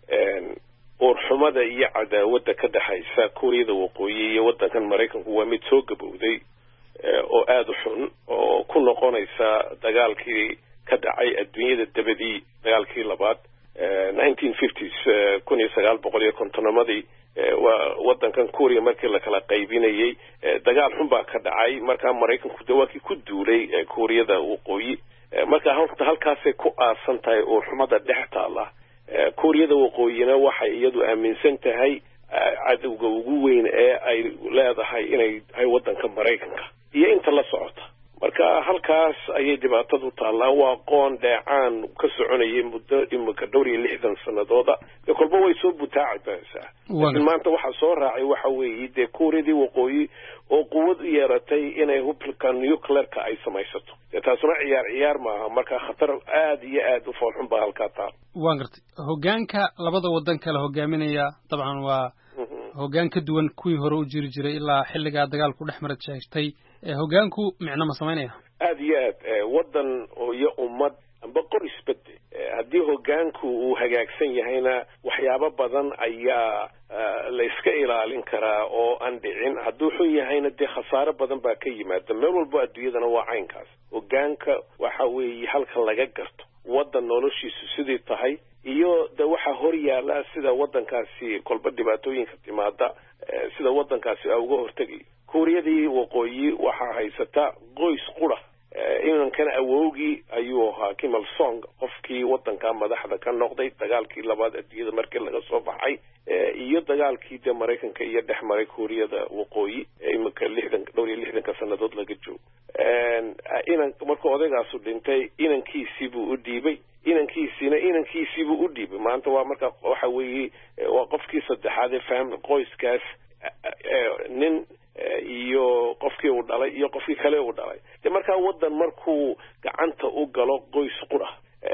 urxumada iyo cadaawadda ka dhaxaysa Kuuriyada Waqooyi iyo waddankan Mareykanku waa mid soo gabowday oo aad u xun oo ku noqonaysa dagaalkii ka dhacay adduunyada dabadii dagaalkii labaad nineteen fifties kun iyo sagaal boqol iyo kontonamadii waa waddankan Kuuriya markii la kala qaybinayay dagaal xun baa ka dhacay markaa Mareykanku dawaakii ku duulay Kuuriyada Waqooyi markaa halkaasay ku aasan tahay urxumada dhex taala. Kuuriyada Waqooyina waxay iyadu aaminsan tahay cadawga ugu weyn ee ay leedahay inay hay waddanka Mareykanka iyo inta la socota marka halkaas ayay dhibaatadu taallaa. waa qoon dheecaan ka soconayay muddo imika dhowr iyo lixdan sanadooda ee kolba way soo butaacaysaa laakiin maanta waxa soo raacay waxa weeye dee Kuuriyadii Waqooyi oo quwad u yeeratay inay hubka nuclear-ka ay samaysato taasuna ciyaar ciyaar maaha marka khatar aad iyo aad u foolxun baa halkaa taal. waan gartay hoggaanka labada waddan kala hogaaminaya dabcan waa hoggaan ka duwan kuwii hore u jiri jiray ilaa xilligaa dagaalku dhex mara jeestay hoggaanku micno ma samaynaya aad iyo aad waddan iyo ummad amba qor isbedde haddii hoggaanku uu hagaagsan yahayna waxyaabo badan ayaa la iska ilaalin karaa oo aan dhicin hadduu xun yahayna dee khasaaro badan baa ka yimaada meel walba adduunyadana waa caynkaas. hoggaanka waxa weeye halka laga garto waddan noloshiisu sidii tahay iyo de waxa hor yaala sida waddankaasi kolba dhibaatooyinka timaada sida waddankaasi uga hortagay. Kuuriyadii Waqooyi waxa haysata qoys qura inankana awowgii ayuu ahaa Kim Il Sung qofkii waddanka madaxda ka noqday dagaalkii labaad adduunyada markii laga soo baxay iyo dagaalkii de Mareykanka iyo dhex maray Kuuriyada Waqooyi imika lixdan dhowr iyo lixdanka sanadood laga joogo. inan markuu odaygaasu dhintay inankiisii buu u dhiibay inankiisiina inankiisiibuu u dhiibay maanta waa marka waxa weeye waa qofkii saddexaad ee family qoyskaas nin iyo qofkii uu dhalay iyo qofkii kale uu dhalay de markaa waddan markuu gacanta u galo qoys qura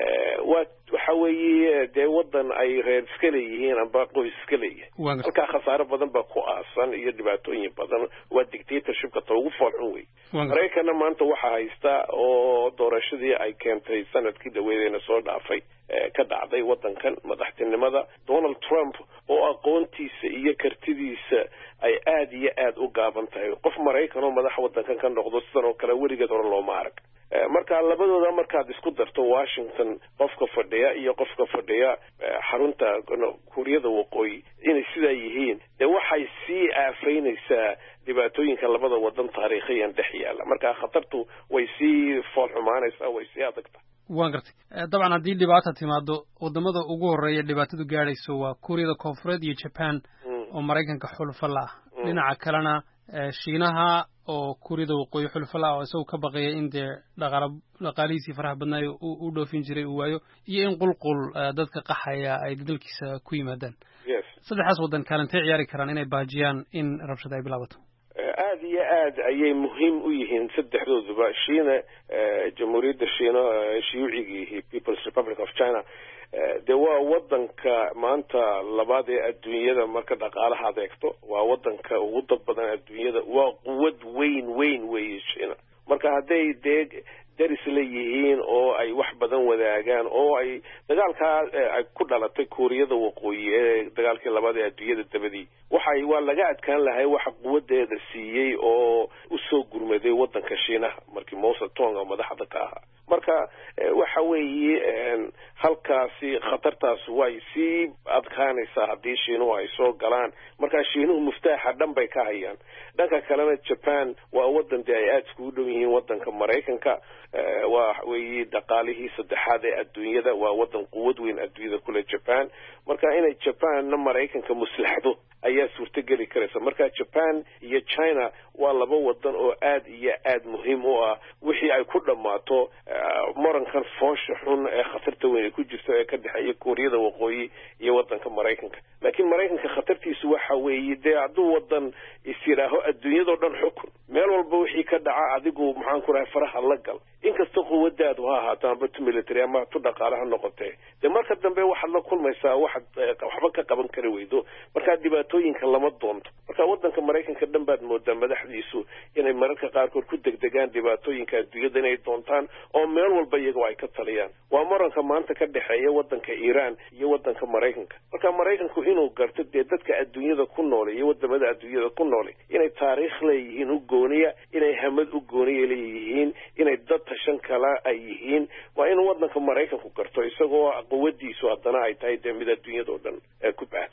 waa waxa weeye dee waddan ay reer iska leeyihiin amba qoys iska leeyihiin halkaa khasaaro badan baa ku aasan iyo dhibaatooyin badan waa dictatorshipka ta ugu foolxun wey maraykanna maanta waxaa haysta oo doorashadii ay keentay sanadkii dhaweedeena soo dhaafay ka dhacday waddankan madaxtinimada Donald Trump oo aqoontiisa iyo kartidiisa ay aad iyo aad u gaaban tahay qof Maraykan oo madax waddankan ka noqdo sidan oo kale weligeed hore looma arag marka labadooda markaad isku darto Washington qofka fadhiya iyo qofka fadhiya xarunta Kuuriyada Waqooyi inay sidaa yihiin de waxay sii aafaynaysaa dhibaatooyinka labada waddan taariikhiyan dhex yaala marka khatartu way sii fool xumaanaysaa way sii adagtaa waan gartay dabcan haddii dhibaata timaado wadamada ugu horeeya dhibaatadu gaadhayso waa Kuuriyada Koonfureed iyo Japan oo Maraykanka xulufo la ah dhinaca kalena Shiinaha oo Kuuriyada Waqooyi xulufo la ah oo isagu ka baqaya in dee dhaqaalihiisii faraha badnaayo u dhoofin jiray uu waayo iyo in qulqul dadka qaxaya ay dalkiisa ku yimaadaan saddexdaas waddan kaalintay ciyaari karaan inay baajiyaan in rabshada ay bilaabato aad iyo aad ayay muhiim u yihiin saddexdooduba Shiina jamhuuriyadda Shiina shiyuucigii People's Republic of China de waa waddanka maanta labaad ee adduunyada marka dhaqaalaha adeegto waa waddanka ugu dad badan adduunyada waa quwad weyn weyn weeye Shiina marka hadday dee daris leeyihiin oo ay wax badan wadaagaan oo ay dagaalkaa ay ku dhalatay Kuuriyada Waqooyi ee dagaalkii labaad ee adduunyada dabadii waxay waa laga adkaan lahay waxa quwadeeda siiyey oo u soo gurmaday waddanka Shiinaha markii Mao Zedong madaxda ka ahaa marka waxa weeye halkaasi khatartaas way sii adkaanaysaa haddii Shiinuhu ay soo galaan marka Shiinuhu muftaaxa dhan bay ka hayaan dhanka kalena Japan waa waddan dee ay aad iskugu dhow yihiin waddanka Maraykanka waa weeye dhaqaalihii saddexaad ee adduunyada waa waddan quwad weyn adduunyada kule Japan marka inay Japanna Maraykanka muslaxdo ayaa suurtageli karaysa marka Japan iyo China waa laba waddan oo aad iyo aad muhiim u ah wixii ay ku dhamaato morankan foosha xun ee khatarta weyn ku jirto ee ka dhaxeeya Kuuriyada Waqooyi iyo waddanka Maraykanka laakiin Maraykanka khatartiisu waxa weeye dee hadduu waddan isiraaho adduunyada oo dhan xukun meel walba wixii ka dhaca adigu maxaan ku rahay faraha la gal inkastoo quwadaadu ha ahaato amba tu military ama tu dhaqaalaha noqotee dee marka dambe waxaad la kulmaysaa waxaad waxba ka qaban kari weydo markaa dhibaatooyinka lama doonto marka waddanka Maraykanka dhan baad moodaa madaxdiisu inay mararka qaarkood ku degdegaan dhibaatooyinka adduunyada inay doontaan oo meel walba iyagu ay ka taliyaan waa muranka maanta ka dhexeeya waddanka Iran iyo waddanka Maraykanka marka Maraykanku inuu garto dee dadka adduunyada ku nool iyo wadamada adduunyada ku nool inay taariikh leeyihiin u gooniya inay hamad u gooniya leeyihiin inay dad tashan kala ay yihiin waa in waddanka Maraykanku garto isagoo quwadiisu haddana ay tahay dee mid adduunyada oo dhan ku baahsan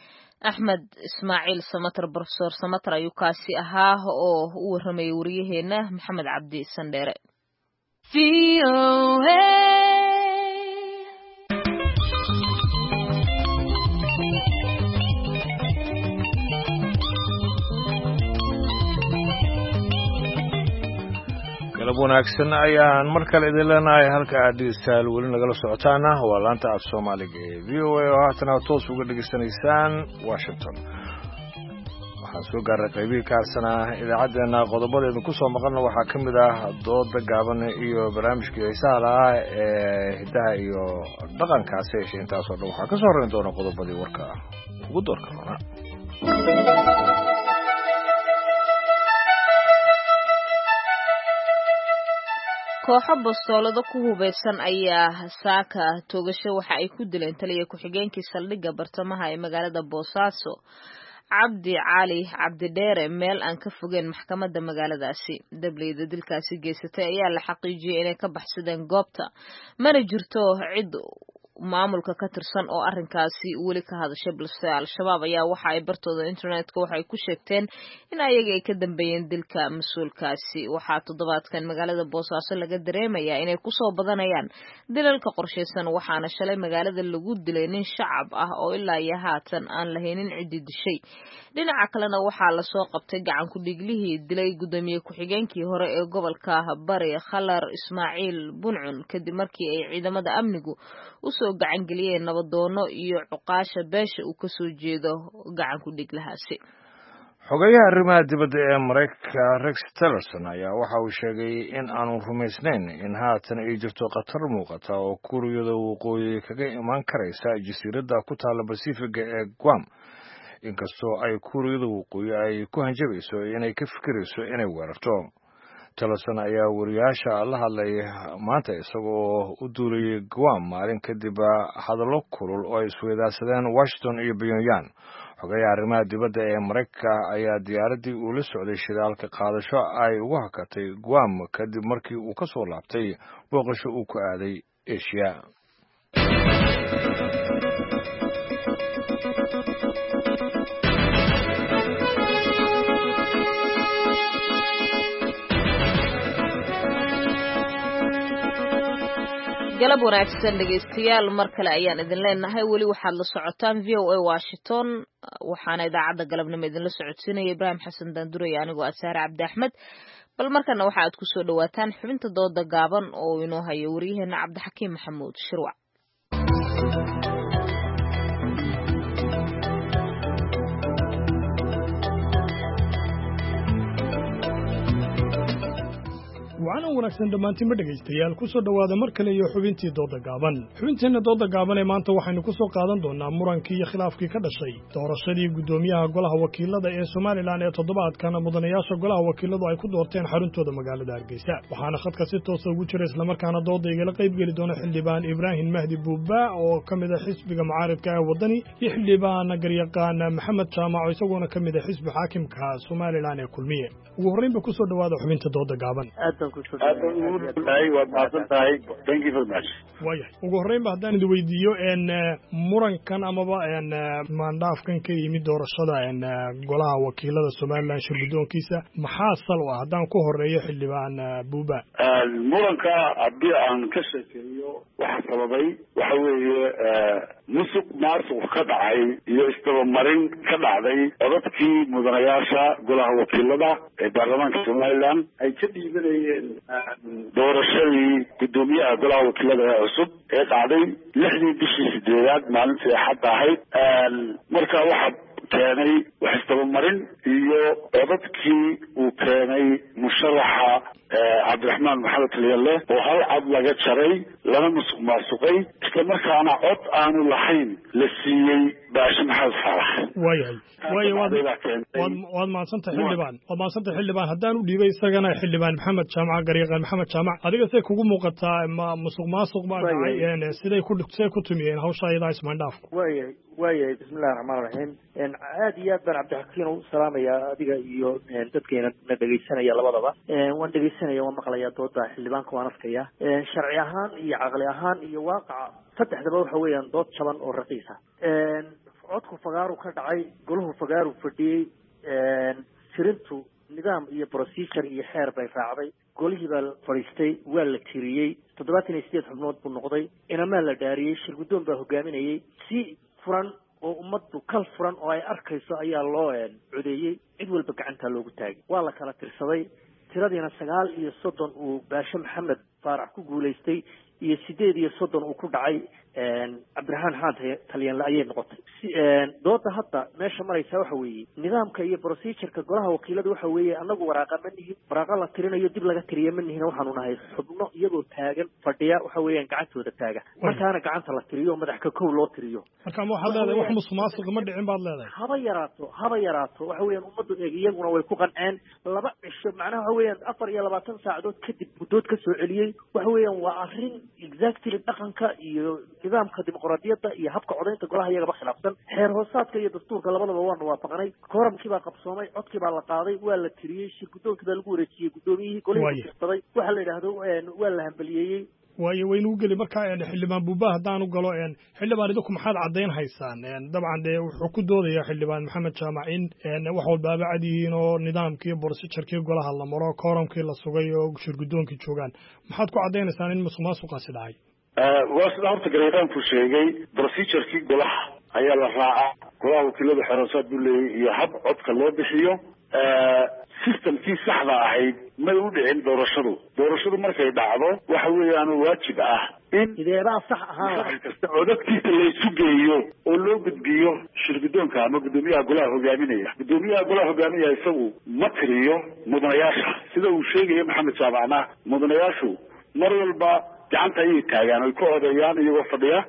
Axmed Ismaaciil Samatar Professor Samatar ayuu kaasi ahaa oo u warramay wariyaheena Maxamed Cabdi Sandheere V O A galab wanaagsan ayaan mar kale idin leenahay halka aad dhegeystayaal weli nagala socotaana waa laanta af Soomaaliga ee V O A oo haatan toos uga dhageysanaysaan Washington waxaan soo gaaray qaybihii kaarsanaa idaacadeena qodobadeedu ku soo maqalna waxaa ka mid ah dooda gaaban iyo barnaamijkii xiisaha lahaa ee hidaha iyo dhaqankaasi ee intaas oo dhan waxaa ka soo horeyn doona qodobadii warka ugu doorka doona kooxo bastoolada ku hubeysan ayaa saaka toogasho waxa ay ku dileen taliya ku-xigeenkii saldhigga bartamaha ee magaalada Boosaaso Cabdi Cali Cabdi Dheere meel aan ka fogeen maxkamadda magaaladaasi dableyda dilkaasi geysatay ayaa la xaqiijiyay inay ka baxsadeen goobta mana jirto cid maamulka ka tirsan oo arrinkaasi weli ka hadashay balse al-shabaab ayaa waxa ay bartooda internetka waxay ku sheegteen in ayaga ay ka dambeeyeen dilka mas-uulkaasi waxaa toddobaadkan magaalada boosaaso laga dareemayaa inay kusoo badanayaan dilalka qorshaysan waxaana shalay magaalada lagu dilay nin shacab ah oo ilaa iyo haatan aan lahaynin ciddi dishay dhinaca kalena waxaa lasoo qabtay gacan ku-dhiiglihii dilay gudoomiye ku-xigeenkii hore ee gobolka bari khalar ismaaciil buncun kadib markii ay ciidamada amnigu usoo gacan geliyeen nabadoono iyo cuqaasha beesha uu kasoo jeedo gacan ku-dhiiglahaasi xogayaha arrimaha dibadda ee maraykanka rex tillerson ayaa waxa uu sheegay in aanu rumaysnayn in haatan ay jirto khatar muuqata oo kuuriyada waqooyi kaga imaan karaysa jasiiradda ku taalla basifiga ee guam inkastoo ay kuuriyada waqooyi ay ku hanjabayso inay ka fikirayso inay weerarto tillerson ayaa wariyaasha la hadlay maanta isagoo u duulayay guam maalin kadib hadallo kulul oo ay isweydaarsadeen washington iyo pyongyang xogayaha arrimaha dibadda ee maraykanka ayaa diyaaraddii uu la socday shidaalka qaadasho ay ugu hakatay guam kadib markii uu ka soo laabtay booqasho uu ku aaday asia galab wanaagsan dhegaystayaal mar kale ayaan idin leenahay weli waxaad la socotaan v o a washington waxaana idaacadda galabnimo idinla socodsiinaya ibraahim xasan daandurey anigoo asaare cabdi axmed bal markana waxa aad ku soo dhawaataan xubinta dooda gaaban oo inoo hayo waryaheena cabdixakiim maxamuud shirwac waana wanaagsan dhammaantiin ma dhegaystayaal ku soo dhowaada mar kale iyo xubintii dooda gaaban xubinteenna dooda gaaban ee maanta waxaynu ku soo qaadan doonaa murankii iyo khilaafkii ka dhashay doorashadii guddoomiyaha golaha wakiilada ee somalilan ee toddobaadkan mudanayaasha golaha wakiiladu ay ku doorteen xaruntooda magaalada hargeysa waxaana khadka si toosa ugu jira islamarkaana dooda igala qaybgeli doona xildhibaan ibraahim mahdi buuba oo ka mid a xisbiga mucaaridka ee waddani iyo xildhibaan garyaqaan maxamed jaamac oo isagoona ka mid a xisbi xaakimka somalilan ee kulmiye ugu horreynba ku soo dhowaada xubinta dooda gaaban waayahay ugu horreynba haddaan idi weydiiyo n murankan amaba n maandhaafkan ka yimid doorashada n golaha wakiilada somalilan shir guddoonkiisa maxaa sal u ah haddaan ku horeeyo xildhibaan buuba muranka haddii aan ka sheekeeyo waxa sababay waxa weeye musuq maasuq ka dhacay iyo isdabamarin ka dhacday codadkii mudanayaasha golaha wakiilada ee baarlamaanka somalilan ay ka dhiibanayeen doorashadii guddoomiyaha golaha wakiilada ee cusub ee dhacday lixdii bishii sideedaad maalintii axadda ahayd marka waxa keenay wax isdabamarin iyo codadkii uu keenay musharaxa cabdiraxmaan maxamed talyalle oo hal cod laga jaray lana musuq maasuqay isla markaana cod aanu lahayn la siiyey baashe maxamed faarax waayahay waaya waad waad mahadsantahay xildhibaan waad mahadsantahay xildhibaan haddaan u dhiibay isagana xildhibaan maxamed jaamac garyaqaan maxamed jaamac adiga say kugu muuqataa ma musuq maasuq baa dhacay siday ku siday ku tumiyeen hawsha ayadaa ismaandhaafku waayahay waayahay bismillahi raxmaan raxiim aad iyo aad baan cabdixakiin u salaamayaa adiga iyo dadkeena na dhegaysanaya labadaba waan dhegaysanaya waan maqlayaa dooda xildhibaanka waan arkaya sharci ahaan iyo caqli ahaan iyo waaqaca saddexdaba waxa weeyaan dood jaban oo raqiisa codku fagaaru ka dhacay golahu fagaaru fadhiyey tirintu nidaam iyo procedure iyo xeer bay raacday golihii baa fadhiistay waa la tiriyey toddobaatan iyo sideed xubnood buu noqday inamaa la dhaariyey shir guddoon baa hogaaminayey si furan oo ummaddu kal furan oo ay arkayso ayaa loo codeeyey cid walba gacantaa loogu taagay waa la kala tirsaday tiradiina sagaal iyo soddon uu baashe maxamed faarax ku guulaystay iyo sideed iyo soddon uu ku dhacay cabdiraxmaan xaan talyaanle ayay noqotay dooda hadda meesha maraysa waxa weeye nidaamka iyo procedureka golaha wakiilada waxa weeye anagu waraaqa ma nihin waraaqa la tirinayo dib laga tiriya ma nihin waxaanu nahay xubno iyagoo taagan fadhiya waxa weeyaan gacantooda taaga markaana gacanta la tiriyo oo madax ka kow loo tiriyo marka waxaad leedahay wax musuqmaasuq ma dhicin baad leedahay haba yaraato haba yaraato waxa weeyaan ummaddu eeg iyaguna way ku qanceen laba cisho macnaha waxa weeyaan afar iyo labaatan saacadood kadib guddood ka soo celiyey waxa weeyaan waa arrin exactly dhaqanka iyo nidaamka dimuqraadiyadda iyo habka codaynta golaha iyagaba khilaafsan xeer hoosaadka iyo dastuurka labadaba waanu waafaqnay kooramkii baa qabsoomay codkii baa la qaaday waa la tiriyey shir guddoonkii baa lagu wareejiyey guddoomiyihii golihii tirsaday waxa la yidhaahdo waa la hambaliyeeyey waayo waynu u geli markaa xildhibaan buuba haddaan u galo xildhibaan idinku maxaad caddayn haysaan dabcan dee wuxuu ku doodayaa xildhibaan maxamed jaamac in wax walbaaba cad yihiin oo nidaamkii borsijarkii golaha la maro kooramkii la sugay oo shirgudoonkii joogaan maxaad ku caddaynaysaan in musuq maasuqaasi dhacay waa sida horta garyaqaanku sheegay procedurkii golaha ayaa la raacaa golaha wakiilada xoroosaad buu leeyahy iyo hab codka loo bixiyo systemkii saxda ahayd may u dhicin doorashadu doorashadu markay dhacdo waxa weeyaan waajib ah in sideebaa sax ahaan kasta codadkiisa laysu geeyo oo loo gudbiyo shirgudoonka ama guddoomiyaha golaha hogaaminaya guddoomiyaha golaha hogaaminaya isagu ma tiriyo mudanayaasha sida uu sheegaya maxamed jaamacna mudanayaashu mar walba gacanta ayay taagaan oy ka odeeyaan iyagoo fadhiya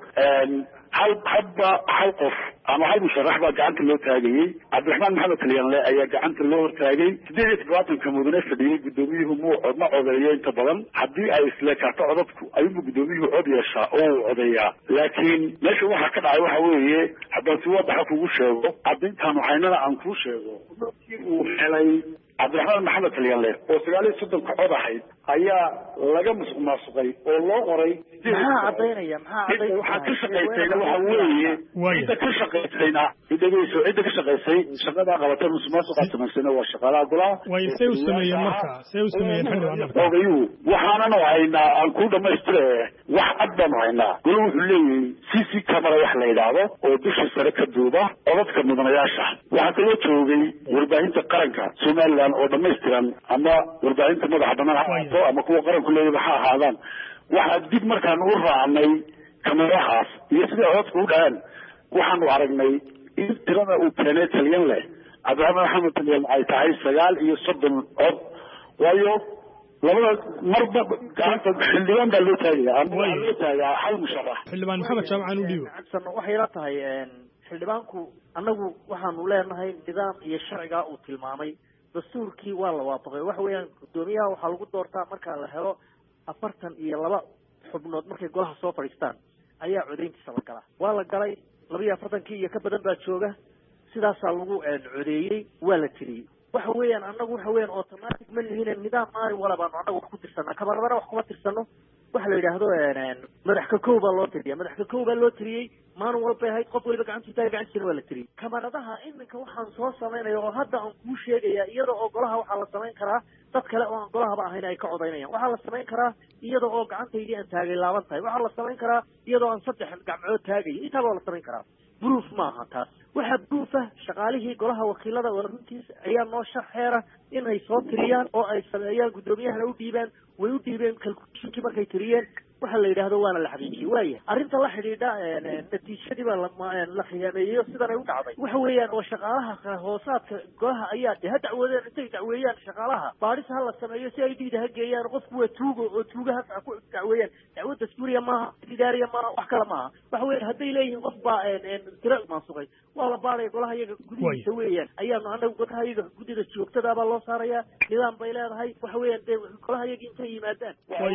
hal hadba hal qof ama hal musharax baa gacanta loo taagayey cabdiraxmaan maxamed talyanle ayaa gacanta loo hortaagay siddeed iyo toddobaatanka mudane fadhiyey guddoomiyuhu mu ma codeeyo inta badan haddii ay isleekaato codadku ayuunbu guddoomiyuhu cod yeeshaa oo uu codeeyaa laakiin meesha waxaa ka dhacay waxa weeye haddaan si wadaxa kugu sheego caddayntaan waxaynana aan kuu sheego markii uu helay cabdiraxmaan maxamed talyanle oo sagaal iyo soddonka cod ahayd ayaa laga musuq maasuqay oo loo qoray maxaa caddaynaya maxaa waxaa ka shaqaysayna waxa weeye cidda ka shaqaysayna idhageyso cidda ka shaqaysay shaqadaa qabata musuq maasuqaa samaysayna waa shaqaalaha golaha way say u sameeyeen marka say u sameeyeen xildhibaan ogayuu waxaananu haynaa aan ku dhamaystire wax cad baanu haynaa golo wuxuu leeyahay c c camera wax la yidhaahdo oo dusha sare ka duuba codadka mudanayaasha waxaa kaloo joogay warbaahinta qaranka somaliland oo dhamaystiran ama warbaahinta madaxa banaan ha ahaato ama kuwa qaranku leeyahay ha ahaadaan waxaa dib markaan u raacnay kamerahaas iyo siday codadka u dhaheen waxaanu aragnay in tirada uu keenay talyan leh cabdiraxmaan maxamed talyan ay tahay sagaal iyo soddon cod waayo labada marba gacanta xildhibaan baa loo taagaya loo taagaa hal musharax xildhibaan maxamed jaamacan u dhiibo waxay la tahay xildhibaanku annagu waxaanu leenahay nidaam iyo sharcigaa uu tilmaamay dastuurkii waa la waafaqay waxa weeyaan guddoomiyaha waxaa lagu doortaa marka la helo afartan iyo laba xubnood markay golaha soo fadhiistaan ayaa codayntiisa la galaa waa la galay laba iyo afartankii iyo ka badan baa jooga sidaasaa lagu codeeyey waa la tiriyey waxa weeyaan annagu waxa weeyaan automatic ma lihine nidaam maalin wala baanu annagu wax ku tirsanaa kabaradana wax kuma tirsano waxa la yidhaahdo madax ka kow baa loo tiriya madax ka kow baa loo tiriyey maalin walbay ahayd qof waliba gacantu taagay gacantiisana waa la tiriyey kamaradaha iminka waxaan soo samaynaya oo hadda aan kuu sheegaya iyada oo golaha waxaa la samayn karaa dad kale oo aan golahaba ahayn ay ka codaynayaan waxaa la samayn karaa iyada oo gacantaydii aan taagay laaban tahay waxaa la samayn karaa iyadoo aan saddex gacmood taagayo intaaba waa la samayn karaa proof maaha taas waxaa proof ah shaqaalihii golaha wakiilada oo runtiis ayaa noo sharxeera in ay soo tiriyaan oo ay sameeyaan guddoomiyahana u dhiibaan way u dhiibeen calculationkii markay tiriyeen waxa la yidhaahdo waana la xaqiijiyey waaya arrinta la xidhiidha natiijadii baa la khiyaameeyeyo sidan ay u dhacday waxa weeyaan oo shaqaalaha hoosaadka golaha ayaa de ha dacwoodeen intay dacweeyaan shaqaalaha baadhis ha la sameeyo si ay dhiida ha geeyaan qofku waa tuugo oo tuuga ha ku dacweeyaan dacwo dastuuriya maaha idaariya maaha wax kale maaha waxa weeyaan hadday leeyihiin qof baa tiro maansuqay waa la baadhaya golaha iyaga gudihiisa weeyaan ayaanu anagu golaha iyaga guddida joogtadaabaa loo saaraya nidaam bay leedahay waxa weeyaan dee golaha iyaga intay yimaadaan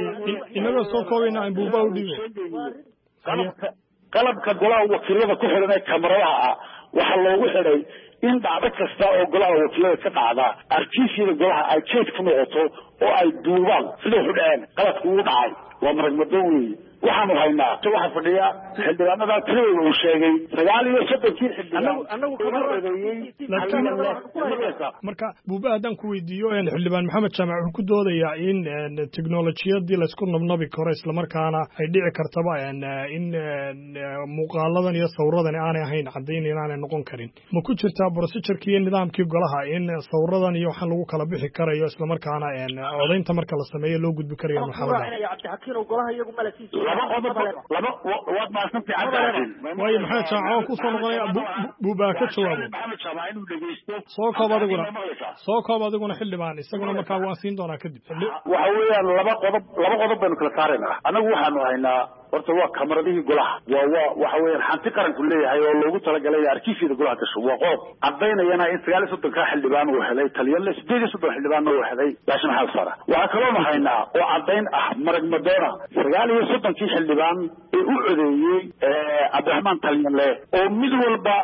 inagoo soo koobay qalabka golaha wakiilada ku xidhan ee kamaradaha ah waxaa loogu xidhay in dhacdo kasta oo golaha wakiilada ka dhacda arkiisyada golaha ay jeed ku noqoto oo ay duubaan siday waxu dhaheen qaladku uu dhacay waa marag madow weeye waxaanu haynaa waxaa fadhiya xildhibaanada tiradooda uu sheegay sagaal iyo soddonkii xildhibaan marka buuba haddaan ku weydiiyo xildhibaan maxamed jaamac wuxuu ku doodayaa in teknolojiyadii laysku nabnabi karo islamarkaana ay dhici kartaba in muuqaaladan iyo sawiradan aanay ahayn caddayn inaanay noqon karin ma ku jirtaa procedurkii iyo nidaamkii golaha in sawiradan iyo waxaan lagu kala bixi karayo islamarkaana codaynta marka la sameeyo loo gudbi karayo waayo maxamed jaamac kusoo noqonaya buubaa ka jawaabo soo koob adiguna soo koob adiguna xildhibaan isaguna markaa waan siin doonaa kadib waxa weeyaan laba qodob laba qodob baynu kala saaraynaa annagu waxaanu haynaa horta waa kamaradihii golaha waa waa waxa weeyaan hanti qaranku leeyahay oo loogu talagalay arkiifyada golaha gasho waa qodob caddaynayana in sagaal iyo soddonka xildhibaan uu helay taliyada sideed iyo soddon xildhibaanna uu helay baasha maxamed faarax waxaa kaloo haynaa oo caddayn ah marag madoona sagaal iyo soddonkii xildhibaan ee u codeeyey cabdiraxmaan talyanle oo mid walba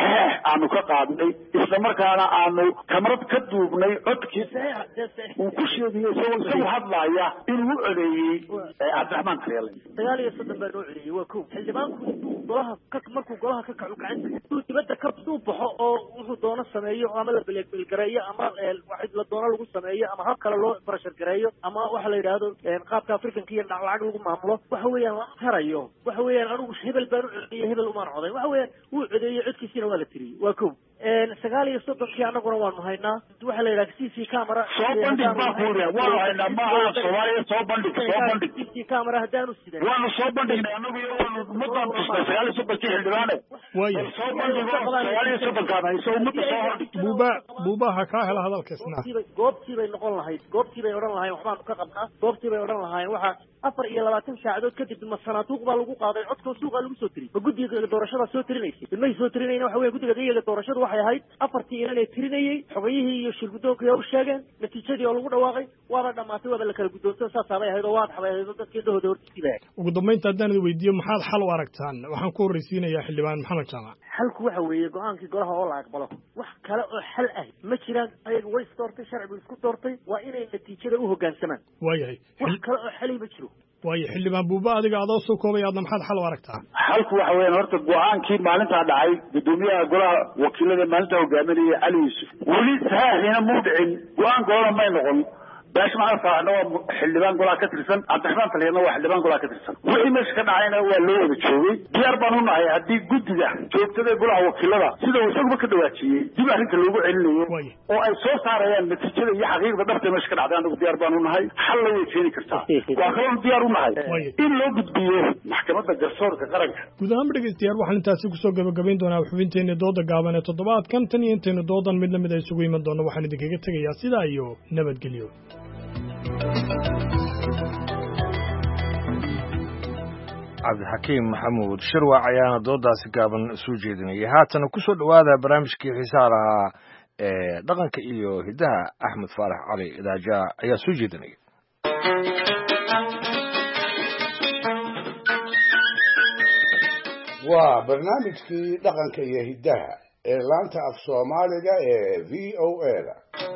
aanu ka qaadnay isla markaana aanu kamarad ka duubnay codkiisa uu ku sheegay isagoo isagu hadlaya inuu u codeeyey cabdiraxmaan talyanle sagaal iyo soddon baa noo codeeyey waa kow xildhibaanku intuu golaha ka markuu golaha ka kaco gacanta intuu dibadda ka suu baxo oo wuxuu doono sameeyo ama la belgareeyo ama wax la doono lagu sameeyo ama hab kale loo barashar gareeyo ama waxa la yidhaahdo qaabka africanka iyo lacag lagu maamulo waxa weeyaan la tarayo waxa weeyaan anigu hebel baan u codeeyey hebel umaan coday waxa weeyaan wuu codeeyey codkiisiina waa la tiriyey waa kow sagaal iyo soddonkii annaguna waanu haynaa waxa la yidhaha c c camera soo bandhig baa kuuriya waanu haynaa maaha soomaaliya soo bandhig soo bandhig c c camera haddaanu sidan waanu soo bandhignay annagu iyo waanu ummadaan tusnay sagaal iyo soddonkii xildhibaane waaya soo bandhigo sagaal iyo soddonkaan hayso ummadda soo hordhig buuba buubaha kaa hela hadalkaisna goobtii bay noqon lahayd goobtii bay odhan lahayn waxbaanu ka qabnaa goobtii bay odhan lahaayeen waxa afar iyo labaatan saacadood kadib ma sanaaduuq baa lagu qaaday codkoo suuqaa lagu soo tiriyey ma guddiga doorashadaa soo tirinaysay may soo tirinayna waxa weya guddiga iyaga doorashadu waxay ahayd afartii inan ee tirinayey xogayihii iyo shirguddoonkai u sheegeen natiijadii oo lagu dhawaaqay waaba dhammaatay waaba la kala guddoonto saasaabay ahayd oo waad xabay ahayd oo dadkii indhahooda hortiisii bay ahayd ugu dambaynta haddaan idi weydiiyo maxaad xal u aragtaan waxaan ku horraysiinayaa xildhibaan maxamed jaamac xalku waxa weeye go-aankii golaha oo la aqbalo wax kale oo xal ah ma jiraan ayaga way isdoortay sharcigu isku doortay waa inay natiijada u hoggaansamaan waayahay wax kale oo xali ma jiro waayo xildhibaan buuba adiga adoo soo koobay aadna maxaad xal u aragtaa xalku waxa weeyaan horta go-aankii maalintaa dhacay guddoomiyaha golaha wakiilada maalintaa hogaaminaya cali yuusuf weli saahina muu dhicin go-aankoona may noqon baashi maxamed faaraxna waa xildhibaan golaha ka tirsan cabdiraxmaan taliyadna waa xildhibaan golaha ka tirsan wixii meesha ka dhacayna waa loo wada joogay diyaar baan u nahay haddii guddiga joogtada golaha wakiilada sida uu isaguba ka dhawaajiyey dib arrinta loogu celinayo oo ay soo saarayaan natiijada iyo xaqiiqda dhabta meesha ka dhacday anagu diyaar baan u nahay xal la way keeni kartaa waa kaloon diyaar u nahay in loo gudbiyo maxkamadda garsoorka qaranka guud ahaan dhegeystayaal waxaan intaasi kusoo gabagabayn doonaa xubinteena dooda gaaban ee toddobaadkan tan iyo intaynu doodan mid lamid a isugu iman doono waxaan idinkaga tegayaa sidaa iyo nabadgelyo cabdixakiim maxamuud shirwac ayaana doodaasi gaaban soo jeedinayay haatana ku soo dhowaada barnaamijkii xiisaha lahaa ee dhaqanka iyo hiddaha axmed faarax cali idaaja ayaa soo jeedinaya waa barnaamijkii dhaqanka iyo hiddaha ee laanta af soomaaliga ee v o a da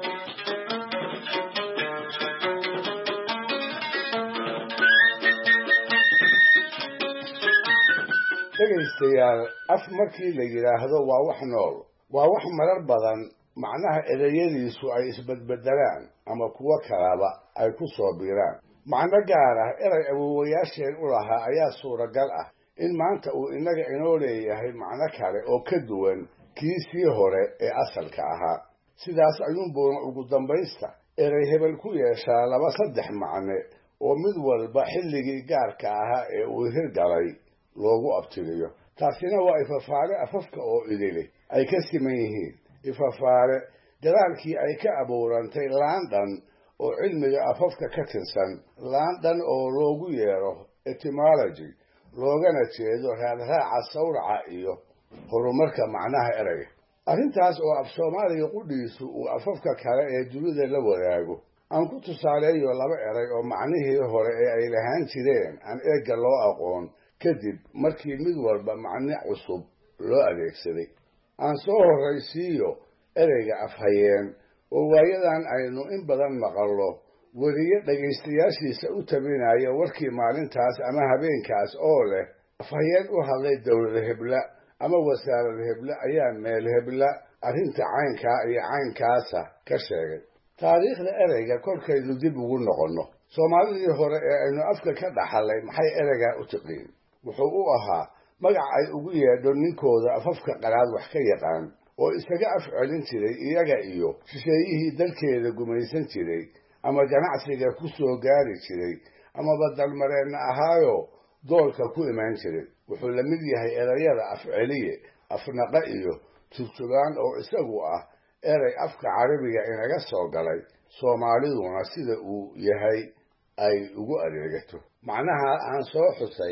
dhegaystayaal af markii la yidhaahdo waa wax nool waa wax marar badan macnaha ereyadiisu ay isbedbedelaan ama kuwo kalaba ay ku soo biiraan macno gaar ah erey awoowayaasheen u lahaa ayaa suuragal ah in maanta uu innaga inoo leeyahay macno kale oo ka duwan kii sii hore ee asalka ahaa sidaas ayuunbuuna ugu dambaysta erey hebel ku yeeshaa laba saddex macne oo mid walba xilligii gaarka ahaa ee uu hirgalay loogu abtiriyo taasina waa ifafaare afafka oo idili ay ka siman yihiin ifafaare dadaalkii ay ka abuurantay laandhan oo cilmiga afafka ka tirsan laandhan oo loogu yeero etymology loogana jeedo raadraaca sawraca iyo horumarka macnaha ereyga arrintaas oo af soomaaliga qudhiisu uu afafka kale ee dunida la wadaago aan ku tusaaleeyo laba erey oo macnihii hore ee ay lahaan jireen aan eegga loo aqoon kadib markii mid walba macne cusub loo adeegsaday aan soo horraysiiyo ereyga afhayeen oo waayadan aynu in badan maqallo weliyo dhegaystayaashiisa u tabinaya warkii maalintaas ama habeenkaas oo leh afhayeen u hadlay dowlad hebla ama wasaarad hebla ayaa meel hebla arrinta caynkaa iyo caynkaasa ka sheegay taariikhda ereyga kolkaynu dib ugu noqonno soomaalidii hore ee aynu afka ka dhaxalay maxay ereygaa u tiqiin wuxuu u ahaa magac ay ugu yeedho ninkooda afafka qalaad wax ka yaqaan oo isaga af celin jiray iyaga iyo shisheeyihii dalkeeda gumaysan jiray ama ganacsiga ku soo gaari jiray amaba dalmareenna ahaayo doolka ku imaan jiray wuxuu la mid yahay erayada af celiye afnaqa iyo turjugaan oo isagu ah erey afka carabiga inaga soo galay soomaaliduna sida uu yahay ay ugu adeegato macnaha aan soo xusay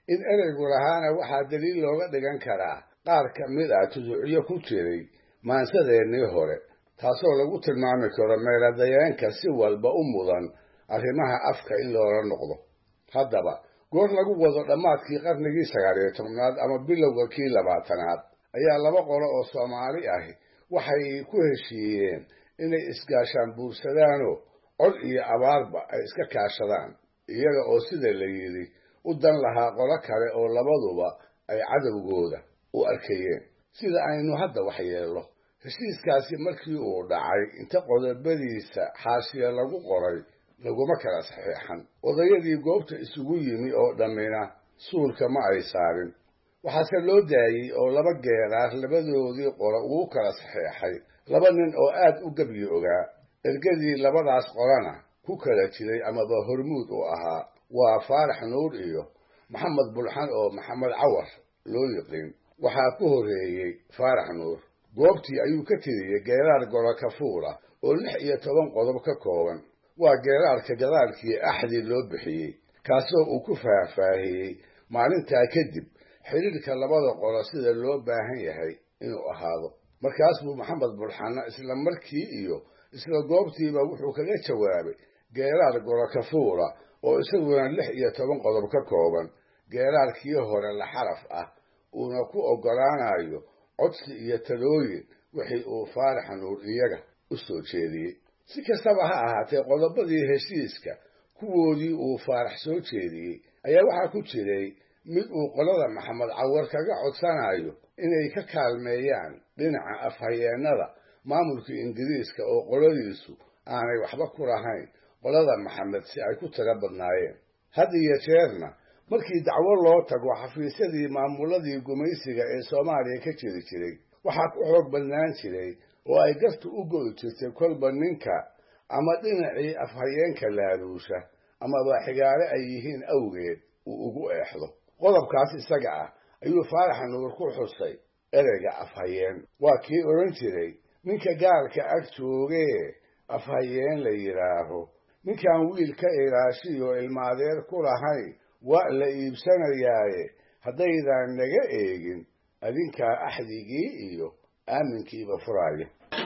in ereygu lahaana waxaa daliil looga dhigan karaa qaar ka mid ah tuduucyo ku jiray maansadeennii hore taasoo lagu tilmaami karo meeladayeenka si walba u mudan arrimaha afka in loola noqdo. haddaba goor lagu wado dhammaadkii qarnigii sagaal iyo tobnaad ama bilowga kii labaatanaad ayaa laba qolo oo Soomaali ahi waxay ku heshiiyeen inay isgaashaan buursadaanoo cod iyo abaarba ay iska kaashadaan iyaga oo sida la yidhi u dan lahaa qolo kale oo labaduba ay cadowgooda u arkayeen sida aynu hadda wax yeello. heshiiskaasi markii uu dhacay inta qodobadiisa xaashiya lagu qoray laguma kala saxeexan. odayadii goobta isugu yimi oo dhammina suulka ma ay saarin, waxaase loo daayey oo laba geeraar labadoodii qolo ugu kala saxeexay laba nin oo aad u gebyi ogaa. ergadii labadaas qolana ku kala jiray amaba hormuud u ahaa waa Faarax Nuur iyo Maxamed Bulxan oo Maxamed Cawar loo yiqiin. waxaa ku horreeyey Faarax Nuur. goobtii ayuu ka tiriyey geeraar golo kafuula oo lix iyo toban qodob ka kooban. waa geeraarka gadaalkii axdi loo bixiyey, kaasoo uu ku faahfaahiyey maalintaa kadib xidhiirka labada qolo sida loo baahan yahay inuu ahaado. markaas buu Maxamed Bulxanna isla markii iyo isla goobtiiba wuxuu kaga jawaabay geeraar golo kafuula oo isaguna lix iyo toban qodob ka kooban, geeraarkii hore la xaraf ah, uuna ku oggolaanayo codsi iyo talooyin wixii uu Faarax Nuur iyaga u soo jeediyey. si kastaba ha ahaatee qodobadii heshiiska kuwoodii uu Faarax soo jeediyey ayaa waxaa ku jiray mid uu qolada Maxamed Cawar kaga codsanayo inay ka kaalmeeyaan dhinaca afhayeennada maamulka Ingiriiska oo qoladiisu aanay waxba ku lahayn qolada Maxamed si ay ku tira badnaayeen. had iyo jeerna markii dacwo loo tago xafiisyadii maamuladii gumaysiga ee Soomaaliya ka jiri jiray waxaa ku xoog badnaan jiray oo ay gartu u go'i jirtay kolba ninka ama dhinacii afhayeenka laaluusha amaba xigaale ay yihiin awgeed uu ugu eexdo. qodobkaas isaga ah ayuu Faarax Nuur ku xusay ereyga afhayeen. waa kii odhan jiray ninka gaalka ag joogee afhayeen la yidhaaho, ninkaan wiil ka ilaashiyo ilmaadeer ku lahayn waa la iibsanayaaye haddaydan naga eegin adinkaa axdigii iyo aaminkiiba furaya.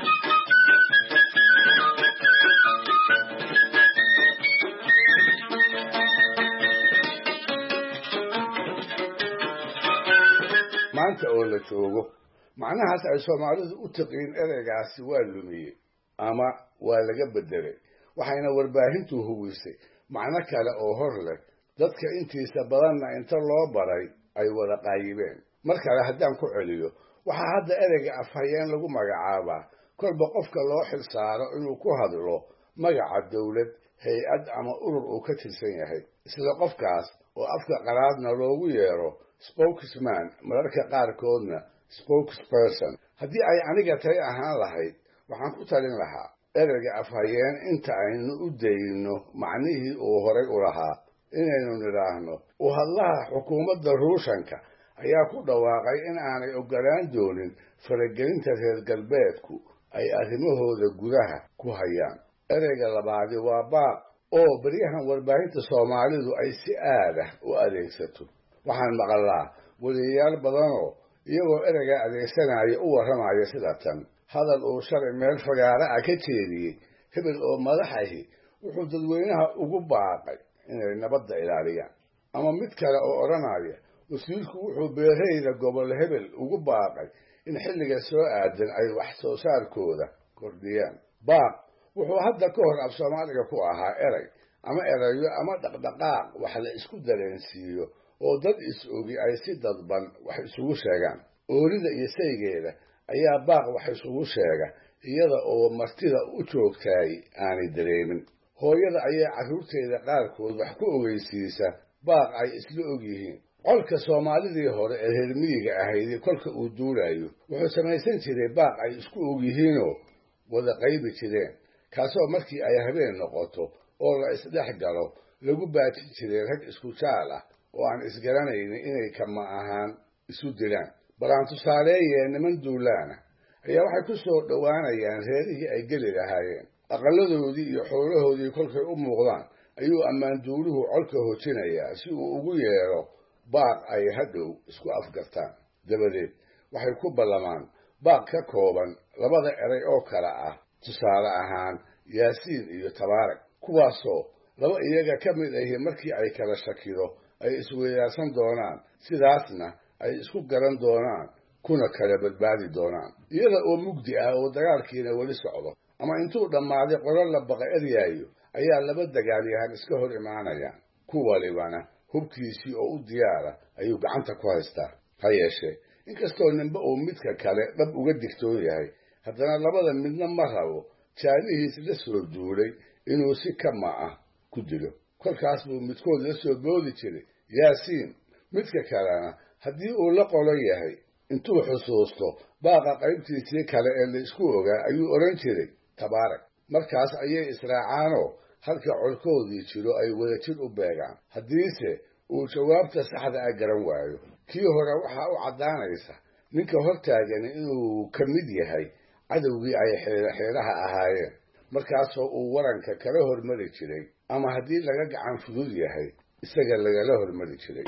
maanta oo la joogo macnahaas ay Soomaalidu u taqiin ereygaasi waa lumiyey ama waa laga bedelay, waxayna warbaahintu huwisay macno kale oo hor leh. dadka intiisa badanna inta loo baray ay wada qaayibeen. mar kale haddaan ku celiyo, waxaa hadda ereyga afhayeen lagu magacaabaa kolba qofka loo xilsaaro inuu ku hadlo magaca dawlad, hay-ad ama urur uu ka tirsan yahay. isla qofkaas oo afka qaraadna loogu yeero spokesman, mararka qaarkoodna spokesperson. haddii ay aniga tay ahaan lahayd waxaan ku talin lahaa ereyga afhayeen inta aynu u dayno macnihii uu horay u lahaa inaynu nidhaahno u hadlaha xukuumadda ruushanka ayaa ku dhawaaqay in aanay oggolaan doonin faragelinta reer galbeedku ay arrimahooda gudaha ku hayaan. ereyga labaadi waa baaq oo baryahan warbaahinta Soomaalidu ay si aadah u adeegsato. waxaan maqalaa waliyayaal badanoo iyagoo ereyga adeegsanaya u warramaya sida tan: hadal uu shalay meel fagaara ah ka jeediyey hebel oo madaxahi wuxuu dadweynaha ugu baaqay inay nabadda ilaaliyaan. ama mid kale oo odhanaya wasiirku wuxuu beerayda gobol hebel ugu baaqay in xilliga soo aadan ay wax soo saarkooda kordhiyaan. baaq wuxuu hadda ka hor af Soomaaliga ku ahaa erey ama erayo ama dhaqdhaqaaq wax la isku dareensiiyo oo dad is-ogi ay si dadban wax isugu sheegaan. oolida iyo saygeeda ayaa baaq wax isugu sheega iyada oo martida u joogtaay aanay dareemin. hooyada ayaa carruurteeda qaarkood wax ku ogeysiisa baaq ay isla og yihiin. colka Soomaalidii hore ee reer miyiga ahayd kolka uu duulayo wuxuu samaysan jiray baaq ay isku og yihiinoo wada qaybi jireen, kaasoo markii ay habeen noqoto oo la isdhex galo lagu baajin jiray rag isku jaal ah oo aan isgaranaynin inay kama ahaan isu dilaan. balaan tusaaleeyee niman duulaana ayaa waxay ku soo dhowaanayaan reerihii ay geli lahaayeen. aqalladoodii iyo xoolahoodii kolkay u muuqdaan ayuu ammaan duuluhu colka hojinayaa si uu ugu yeedho baaq ay hadhow isku afgartaan dabadeed waxay ku ballamaan baaq ka kooban labada eray oo kale ah tusaale ahaan yaasiin iyo tabaarak kuwaasoo laba iyaga ka mid ahi markii ay kala shakido ay isweydaarsan doonaan sidaasna ay isku garan doonaan kuna kala badbaadi doonaan iyada oo mugdi ah oo dagaalkiina weli socdo ama intuu dhammaaday qolo la baqa eryaayo ayaa laba dagaalyahan iska hor imaanayaan ku walibana hubkiisii oo u diyaara ayuu gacanta ku haystaa ha yeeshee inkastoo ninba uu midka kale dhab uga digtoon yahay haddana labada midna ma rabo jaanihiis la soo duulay inuu si kama ah ku dilo kolkaas buu midkood la soo boodi jiray yaasiin midka kalena haddii uu la qolo yahay intuu xusuusto baaqa qaybtiisii kale ee la isku ogaa ayuu odhan jiray tabaarak markaas ayay israacaanoo halka colkoodii jiro ay wadajir u beegaan haddiise uu jawaabta saxda ah garan waayo kii hore waxaa u caddaanaysa ninka hortaagani inuu ka mid yahay cadowgii ay xeeraha ahaayeen markaasoo uu waranka kala hormari jiray ama haddii laga gacan fudud yahay isaga lagala hormari jiray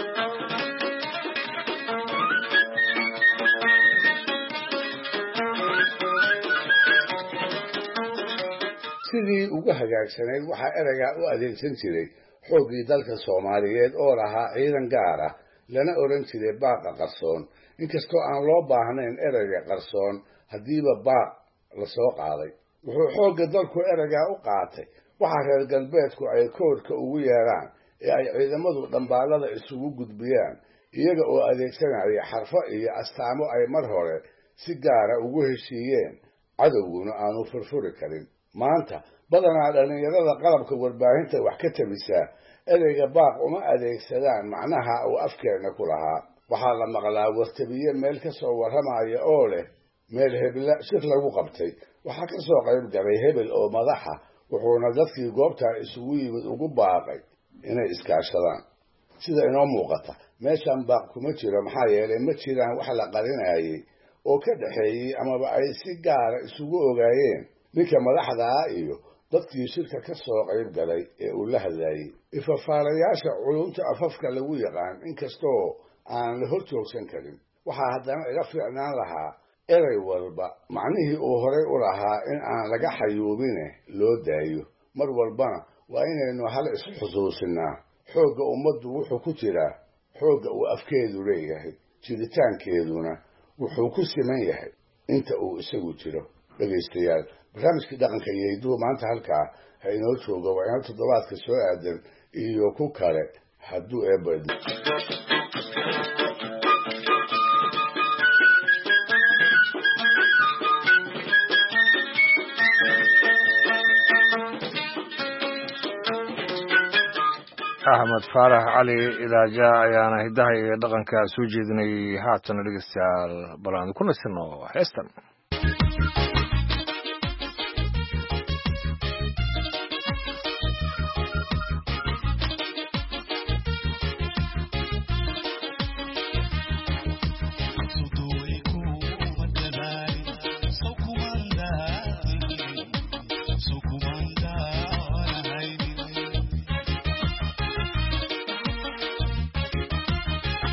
sidii ugu hagaagsanayd waxaa ereygaa u adeegsan jiray xooggii dalka soomaaliyeed oo lahaa ciidan gaar ah lana odhan jiray baaqa qarsoon inkastoo aan loo baahnayn ereyga qarsoon haddiiba baaq la soo qaaday wuxuu xoogga dalku ereygaa u qaatay waxa reer galbeedku ay koodhka ugu yeedhaan ee ay ciidamadu dhambaallada isugu gudbiyaan iyaga oo adeegsanaya xarfo iyo astaamo ay mar hore si gaara ugu heshiiyeen cadowguna aanu furfuri karin maanta badanaa dhallinyarada qalabka warbaahinta wax ka tabisaa ereyga baaq uma adeegsadaan macnaha uu afkeenna ku lahaa waxaa la maqlaa wartabiye meel ka soo warramaya oo leh meel hebla shir lagu qabtay waxaa ka soo qayb galay hebel oo madaxa wuxuuna dadkii goobtaa isugu yimid ugu baaqay inay iskaashadaan sida inoo muuqata meeshaan baaq kuma jiro maxaa yeelay ma jiraan wax la qarinayay oo ka dhaxeeyey amaba ay si gaara isugu ogaayeen ninka madaxda ah iyo dadkii shirka ka soo qayb galay ee uu la hadlayey ifafaalayaasha culumta afafka lagu yaqaan inkastoo aan la hor joogsan karin waxaa haddana iga fiicnaan lahaa erey walba macnihii uu horay u lahaa in aan laga xayuubine loo daayo mar walbana waa inaynu hal isxusuusinaa xoogga ummaddu wuxuu ku jiraa xoogga uu afkeedu leeyahay jiritaankeeduna wuxuu ku siman yahay inta uu isagu jiro dhegaystayaal barnaamijkii dhaqanka iyo hiduhu maanta halkaa ha inoo joogo waa inoo toddobaadka soo aadan iyo ku kale hadduu eebad axmed faarax cali idaaja ayaana hiddaha iyo dhaqanka soo jeedinayay haatana dhegeystayaal bal aan ku nasino heestan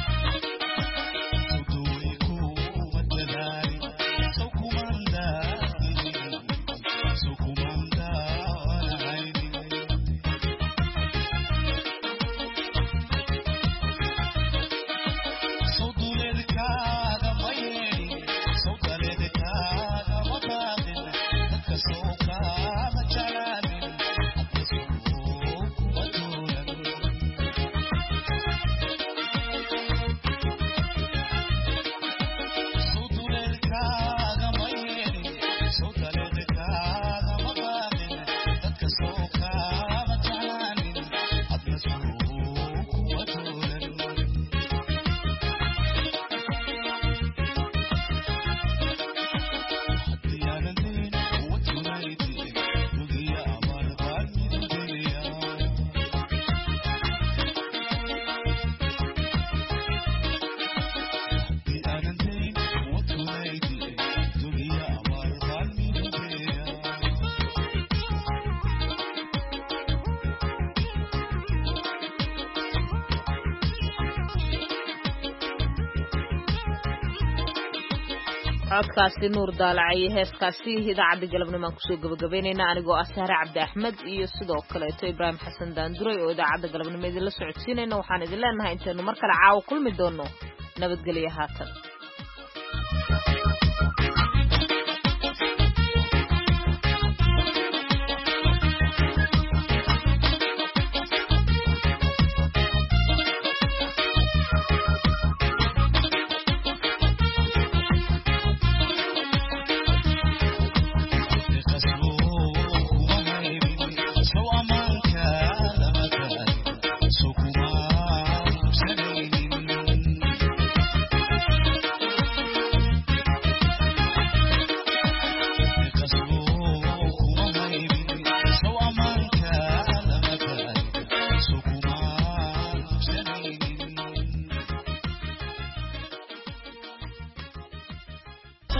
Kumanda codkaasi nuur daalacay heeskaasi idaacadda galabnimo aan kusoo gabagabeynayna anigoo ah Sahre Cabdi Axmed iyo sidoo kale Ibrahim Xasan Daanduray oo idaacadda galabnimo idin la socodsiinayna waxaan idin leenahay intaanu mar kale caawa kulmi doono nabadgelyo haatan